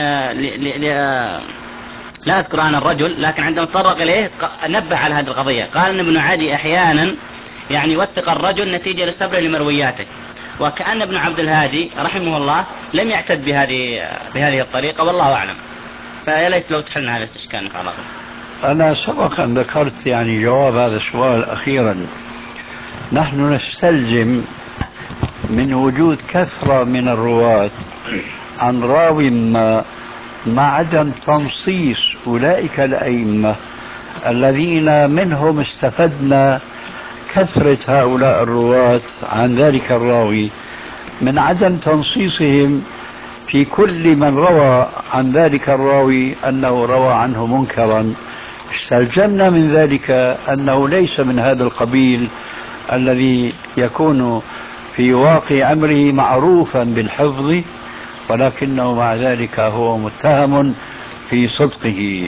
لا أذكر أنا الرجل، لكن عندما تطرق إليه نبه على هذه القضية، قال أن ابن عدي أحيانا يعني يوثق الرجل نتيجة لصبره لمروياته، وكأن ابن عبد الهادي رحمه الله لم يعتد بهذه الطريقة، والله أعلم. فيا ليت لو تحلنا هذا الاستشكال على طول. أنا سبق أن ذكرت يعني جواب هذا السؤال أخيرا. نحن نستلزم من وجود كثرة من الرواة عن راو ما، مع عدم تنصيص أولئك الأئمة الذين منهم استفدنا كثرة هؤلاء الرواة عن ذلك الراوي، من عدم تنصيصهم في كل من روى عن ذلك الراوي أنه روى عنه منكرا، استلزمنا من ذلك أنه ليس من هذا القبيل الذي يكون في واقع أمره معروفا بالحفظ، ولكنه مع ذلك هو متهم في صدقه.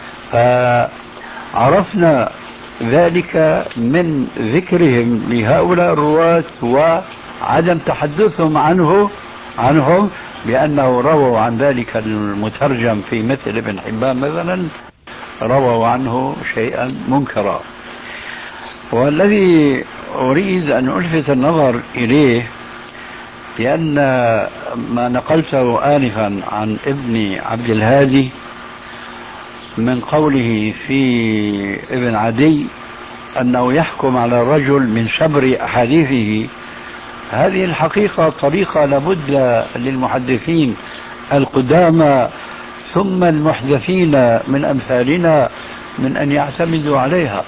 فعرفنا ذلك من ذكرهم لهؤلاء الرواة وعدم تحدثهم عنهم بأنه رووا عن ذلك المترجم في مثل ابن حبان مثلا، رووا عنه شيئا منكرا. والذي أريد أن ألفت النظر إليه، لأن ما نقلته آنفا عن ابن عبد الهادي من قوله في ابن عدي أنه يحكم على الرجل من شبر أحاديثه، هذه الحقيقة طريقة لابد للمحدثين القدامى ثم المحدثين من أمثالنا من أن يعتمدوا عليها،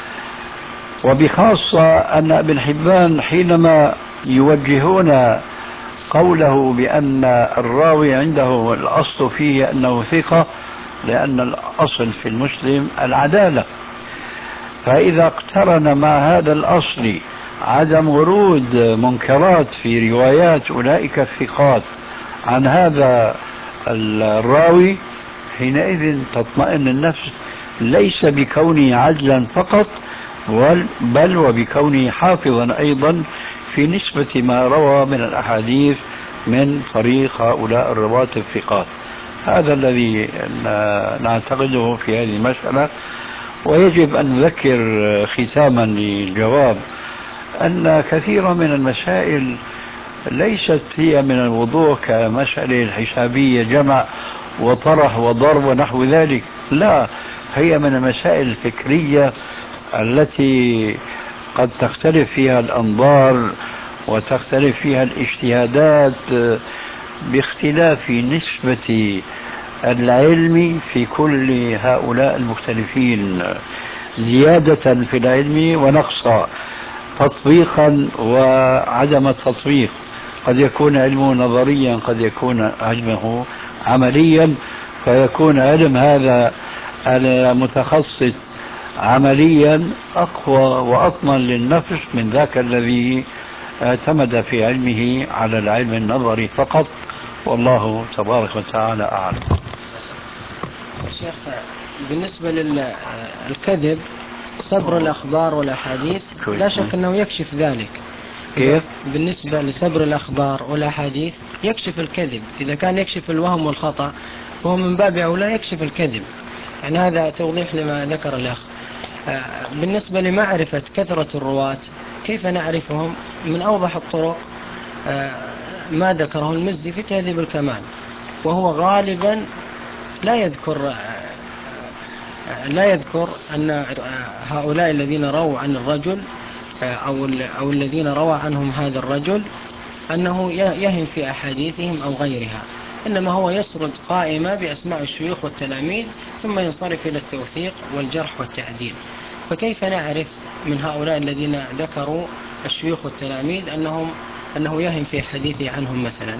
وبخاصة أن ابن حبان حينما يوجهون قوله بأن الراوي عنده الأصل فيه أنه ثقة، لأن الأصل في المسلم العدالة، فإذا اقترن مع هذا الأصل عدم ورود منكرات في روايات أولئك الثقات عن هذا الراوي، حينئذ تطمئن النفس، ليس بكونه عدلا فقط بل وبكونه حافظا أيضا في نسبة ما روى من الأحاديث من طريق هؤلاء الرواة الثقات. هذا الذي نعتقده في هذه المسألة. ويجب أن نذكر ختاما للجواب أن كثيرا من المسائل ليست هي من الوضوح كمسألة الحسابية جمع وطرح وضرب ونحو ذلك، لا، هي من المسائل الفكرية التي قد تختلف فيها الأنظار وتختلف فيها الاجتهادات باختلاف نسبة العلم في كل هؤلاء المختلفين، زيادة في العلم ونقصا، تطبيقا وعدم التطبيق، قد يكون علمه نظريا، قد يكون علمه عمليا، فيكون علم هذا المتخصص عمليا أقوى وأضمن للنفس من ذاك الذي اعتمد في علمه على العلم النظري فقط، والله تبارك وتعالى أعلم. شيخ بالنسبة للكذب صبر الأخبار والأحاديث لا شك أنه يكشف ذلك. كيف؟ بالنسبة لصبر الأخبار والأحاديث يكشف الكذب، إذا كان يكشف الوهم والخطأ فهو من باب أولى يكشف الكذب. يعني هذا توضيح لما ذكر الأخ. بالنسبة لمعرفة كثرة الرواة كيف نعرفهم؟ من أوضح الطرق ما ذكره المزي في تهذيب الكمال، وهو غالبا لا يذكر أن هؤلاء الذين رووا عن الرجل أو الذين روى عنهم هذا الرجل أنه يهم في أحاديثهم أو غيرها، إنما هو يسرد قائمة بأسماء الشيوخ والتلاميذ ثم ينصرف إلى التوثيق والجرح والتعديل. فكيف نعرف من هؤلاء الذين ذكروا الشيوخ والتلاميذ أنه يهم في حديثه عنهم مثلا؟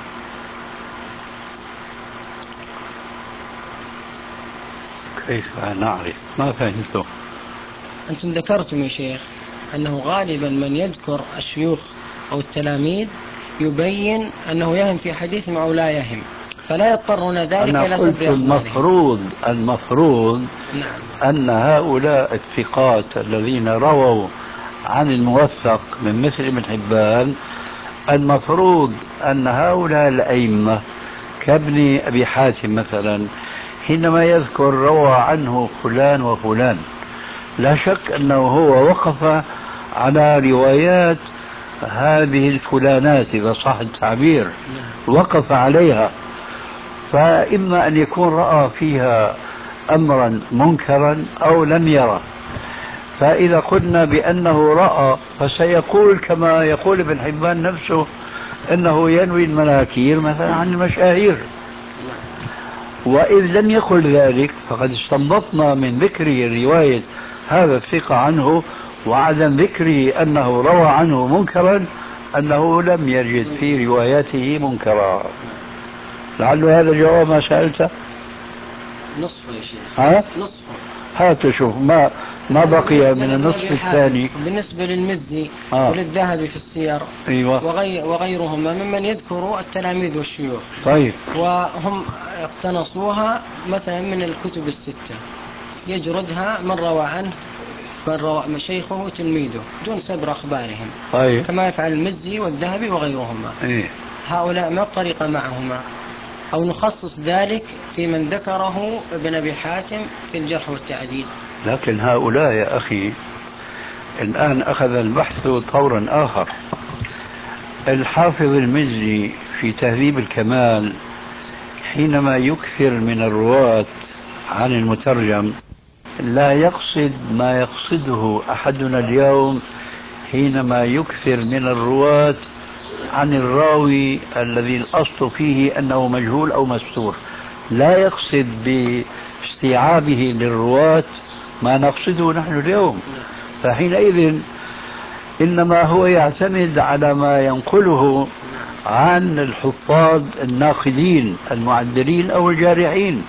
كيف نعرف؟ ما فهمته. أنتم ذكرتم يا شيخ أنه غالبا من يذكر الشيوخ أو التلاميذ يبين أنه يهم في حديثهم أو لا يهم، فلا يضطرون ذلك أنا إلى قلت سبر أخبارهم. المفروض نعم. أن هؤلاء الثقات الذين رووا عن الموثق من مثل ابن حبان، المفروض أن هؤلاء الأئمة كابن أبي حاتم مثلا حينما يذكر روى عنه فلان وفلان، لا شك أنه هو وقف على روايات هذه الفلانات إذا صح التعبير، وقف عليها، فإما أن يكون رأى فيها أمرا منكرا أو لم يره. فإذا قلنا بأنه رأى فسيقول كما يقول ابن حبان نفسه أنه ينوي المناكير مثلا عن المشاهير، وإذ لم يقل ذلك فقد استنبطنا من ذكر رواية هذا الثقة عنه وعدم ذكره أنه روى عنه منكرا أنه لم يجد في رواياته منكرا. لعل هذا جواب ما سألته. نصفه يا شيخ. ها؟ نصفه. هات شوف ما بقي من النصف الثاني. بالنسبة للمزي وللذهبي في السير أيوة. وغيرهما ممن يذكروا التلاميذ والشيوخ. طيب. وهم اقتنصوها مثلا من الكتب الستة، يجردها من روى عنه من روى شيخه وتلميذه دون سبر أخبارهم. طيب. كما يفعل المزي والذهبي وغيرهما. هؤلاء ما الطريقة معهما؟ أو نخصص ذلك في من ذكره ابن أبي حاتم في الجرح والتعديل. لكن هؤلاء يا أخي الآن أخذ البحث طورا آخر. الحافظ المزي في تهذيب الكمال حينما يكثر من الرواة عن المترجم لا يقصد ما يقصده أحدنا اليوم حينما يكثر من الرواة عن الراوي الذي الأصل فيه أنه مجهول أو مستور. لا يقصد باستيعابه للرواة ما نقصده نحن اليوم، فحينئذ إنما هو يعتمد على ما ينقله عن الحفاظ الناقدين المعدلين أو الجارحين،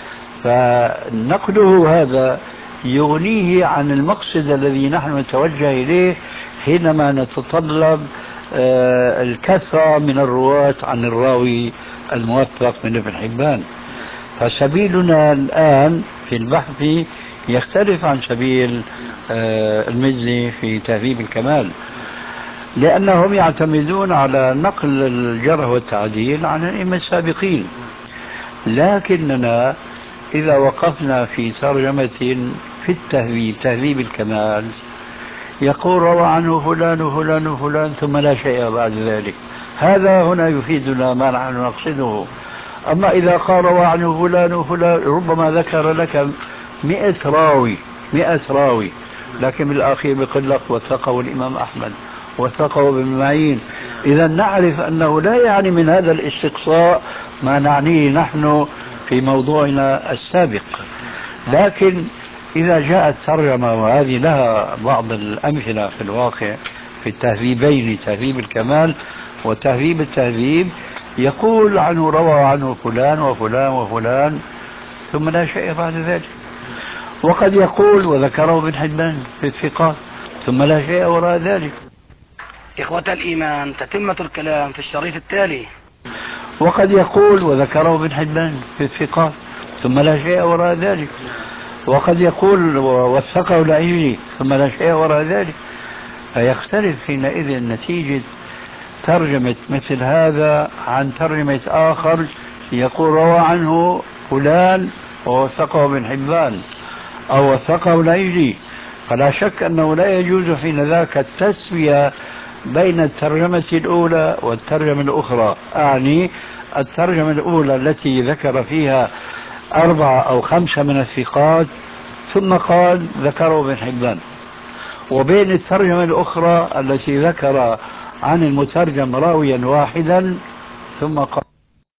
فنقله هذا يغنيه عن المقصد الذي نحن نتوجه إليه حينما نتطلب الكثرة من الرواة عن الراوي الموثق من ابن حبان. فسبيلنا الآن في البحث يختلف عن سبيل المزي في تهذيب الكمال، لأنهم يعتمدون على نقل الجرح والتعديل عن الأئمة السابقين. لكننا إذا وقفنا في ترجمة في تهذيب الكمال يقول روى عنه فلان وفلان وفلان ثم لا شيء بعد ذلك، هذا هنا يفيدنا ما نحن نقصده. أما إذا قال روى عنه فلان وفلان ربما ذكر لك 100 راوي لكن بالأخير بيقول لك وثقه الإمام أحمد وثقه ابن معين. إذا نعرف أنه لا يعني من هذا الاستقصاء ما نعنيه نحن في موضوعنا السابق. لكن إذا جاءت ترجمة وهذه لها بعض الأمثلة في الواقع في التهذيبين تهذيب الكمال وتهذيب التهذيب، يقول عنه روى عنه فلان وفلان وفلان ثم لا شيء بعد ذلك. وقد يقول وذكره ابن حبان في الثقات ثم لا شيء وراء ذلك. إخوة الإيمان، تتمة الكلام في الشريط التالي. وقد يقول وذكره ابن حبان في الثقات ثم لا شيء وراء ذلك، وقد يقول وثقه العجلي ثم لا شيء وراء ذلك، فيختلف حينئذ نتيجة ترجمة مثل هذا عن ترجمة آخر يقول روى عنه فلان ووثقه ابن حبان أو وثقه العجلي. فلا شك أنه لا يجوز حين ذاك التسوية بين الترجمة الأولى والترجمة الأخرى، أعني الترجمة الأولى التي ذكر فيها 4 أو 5 من الثقات ثم قال ذكره ابن حبان، وبين الترجمة الأخرى التي ذكر عن المترجم راويا واحدا ثم قال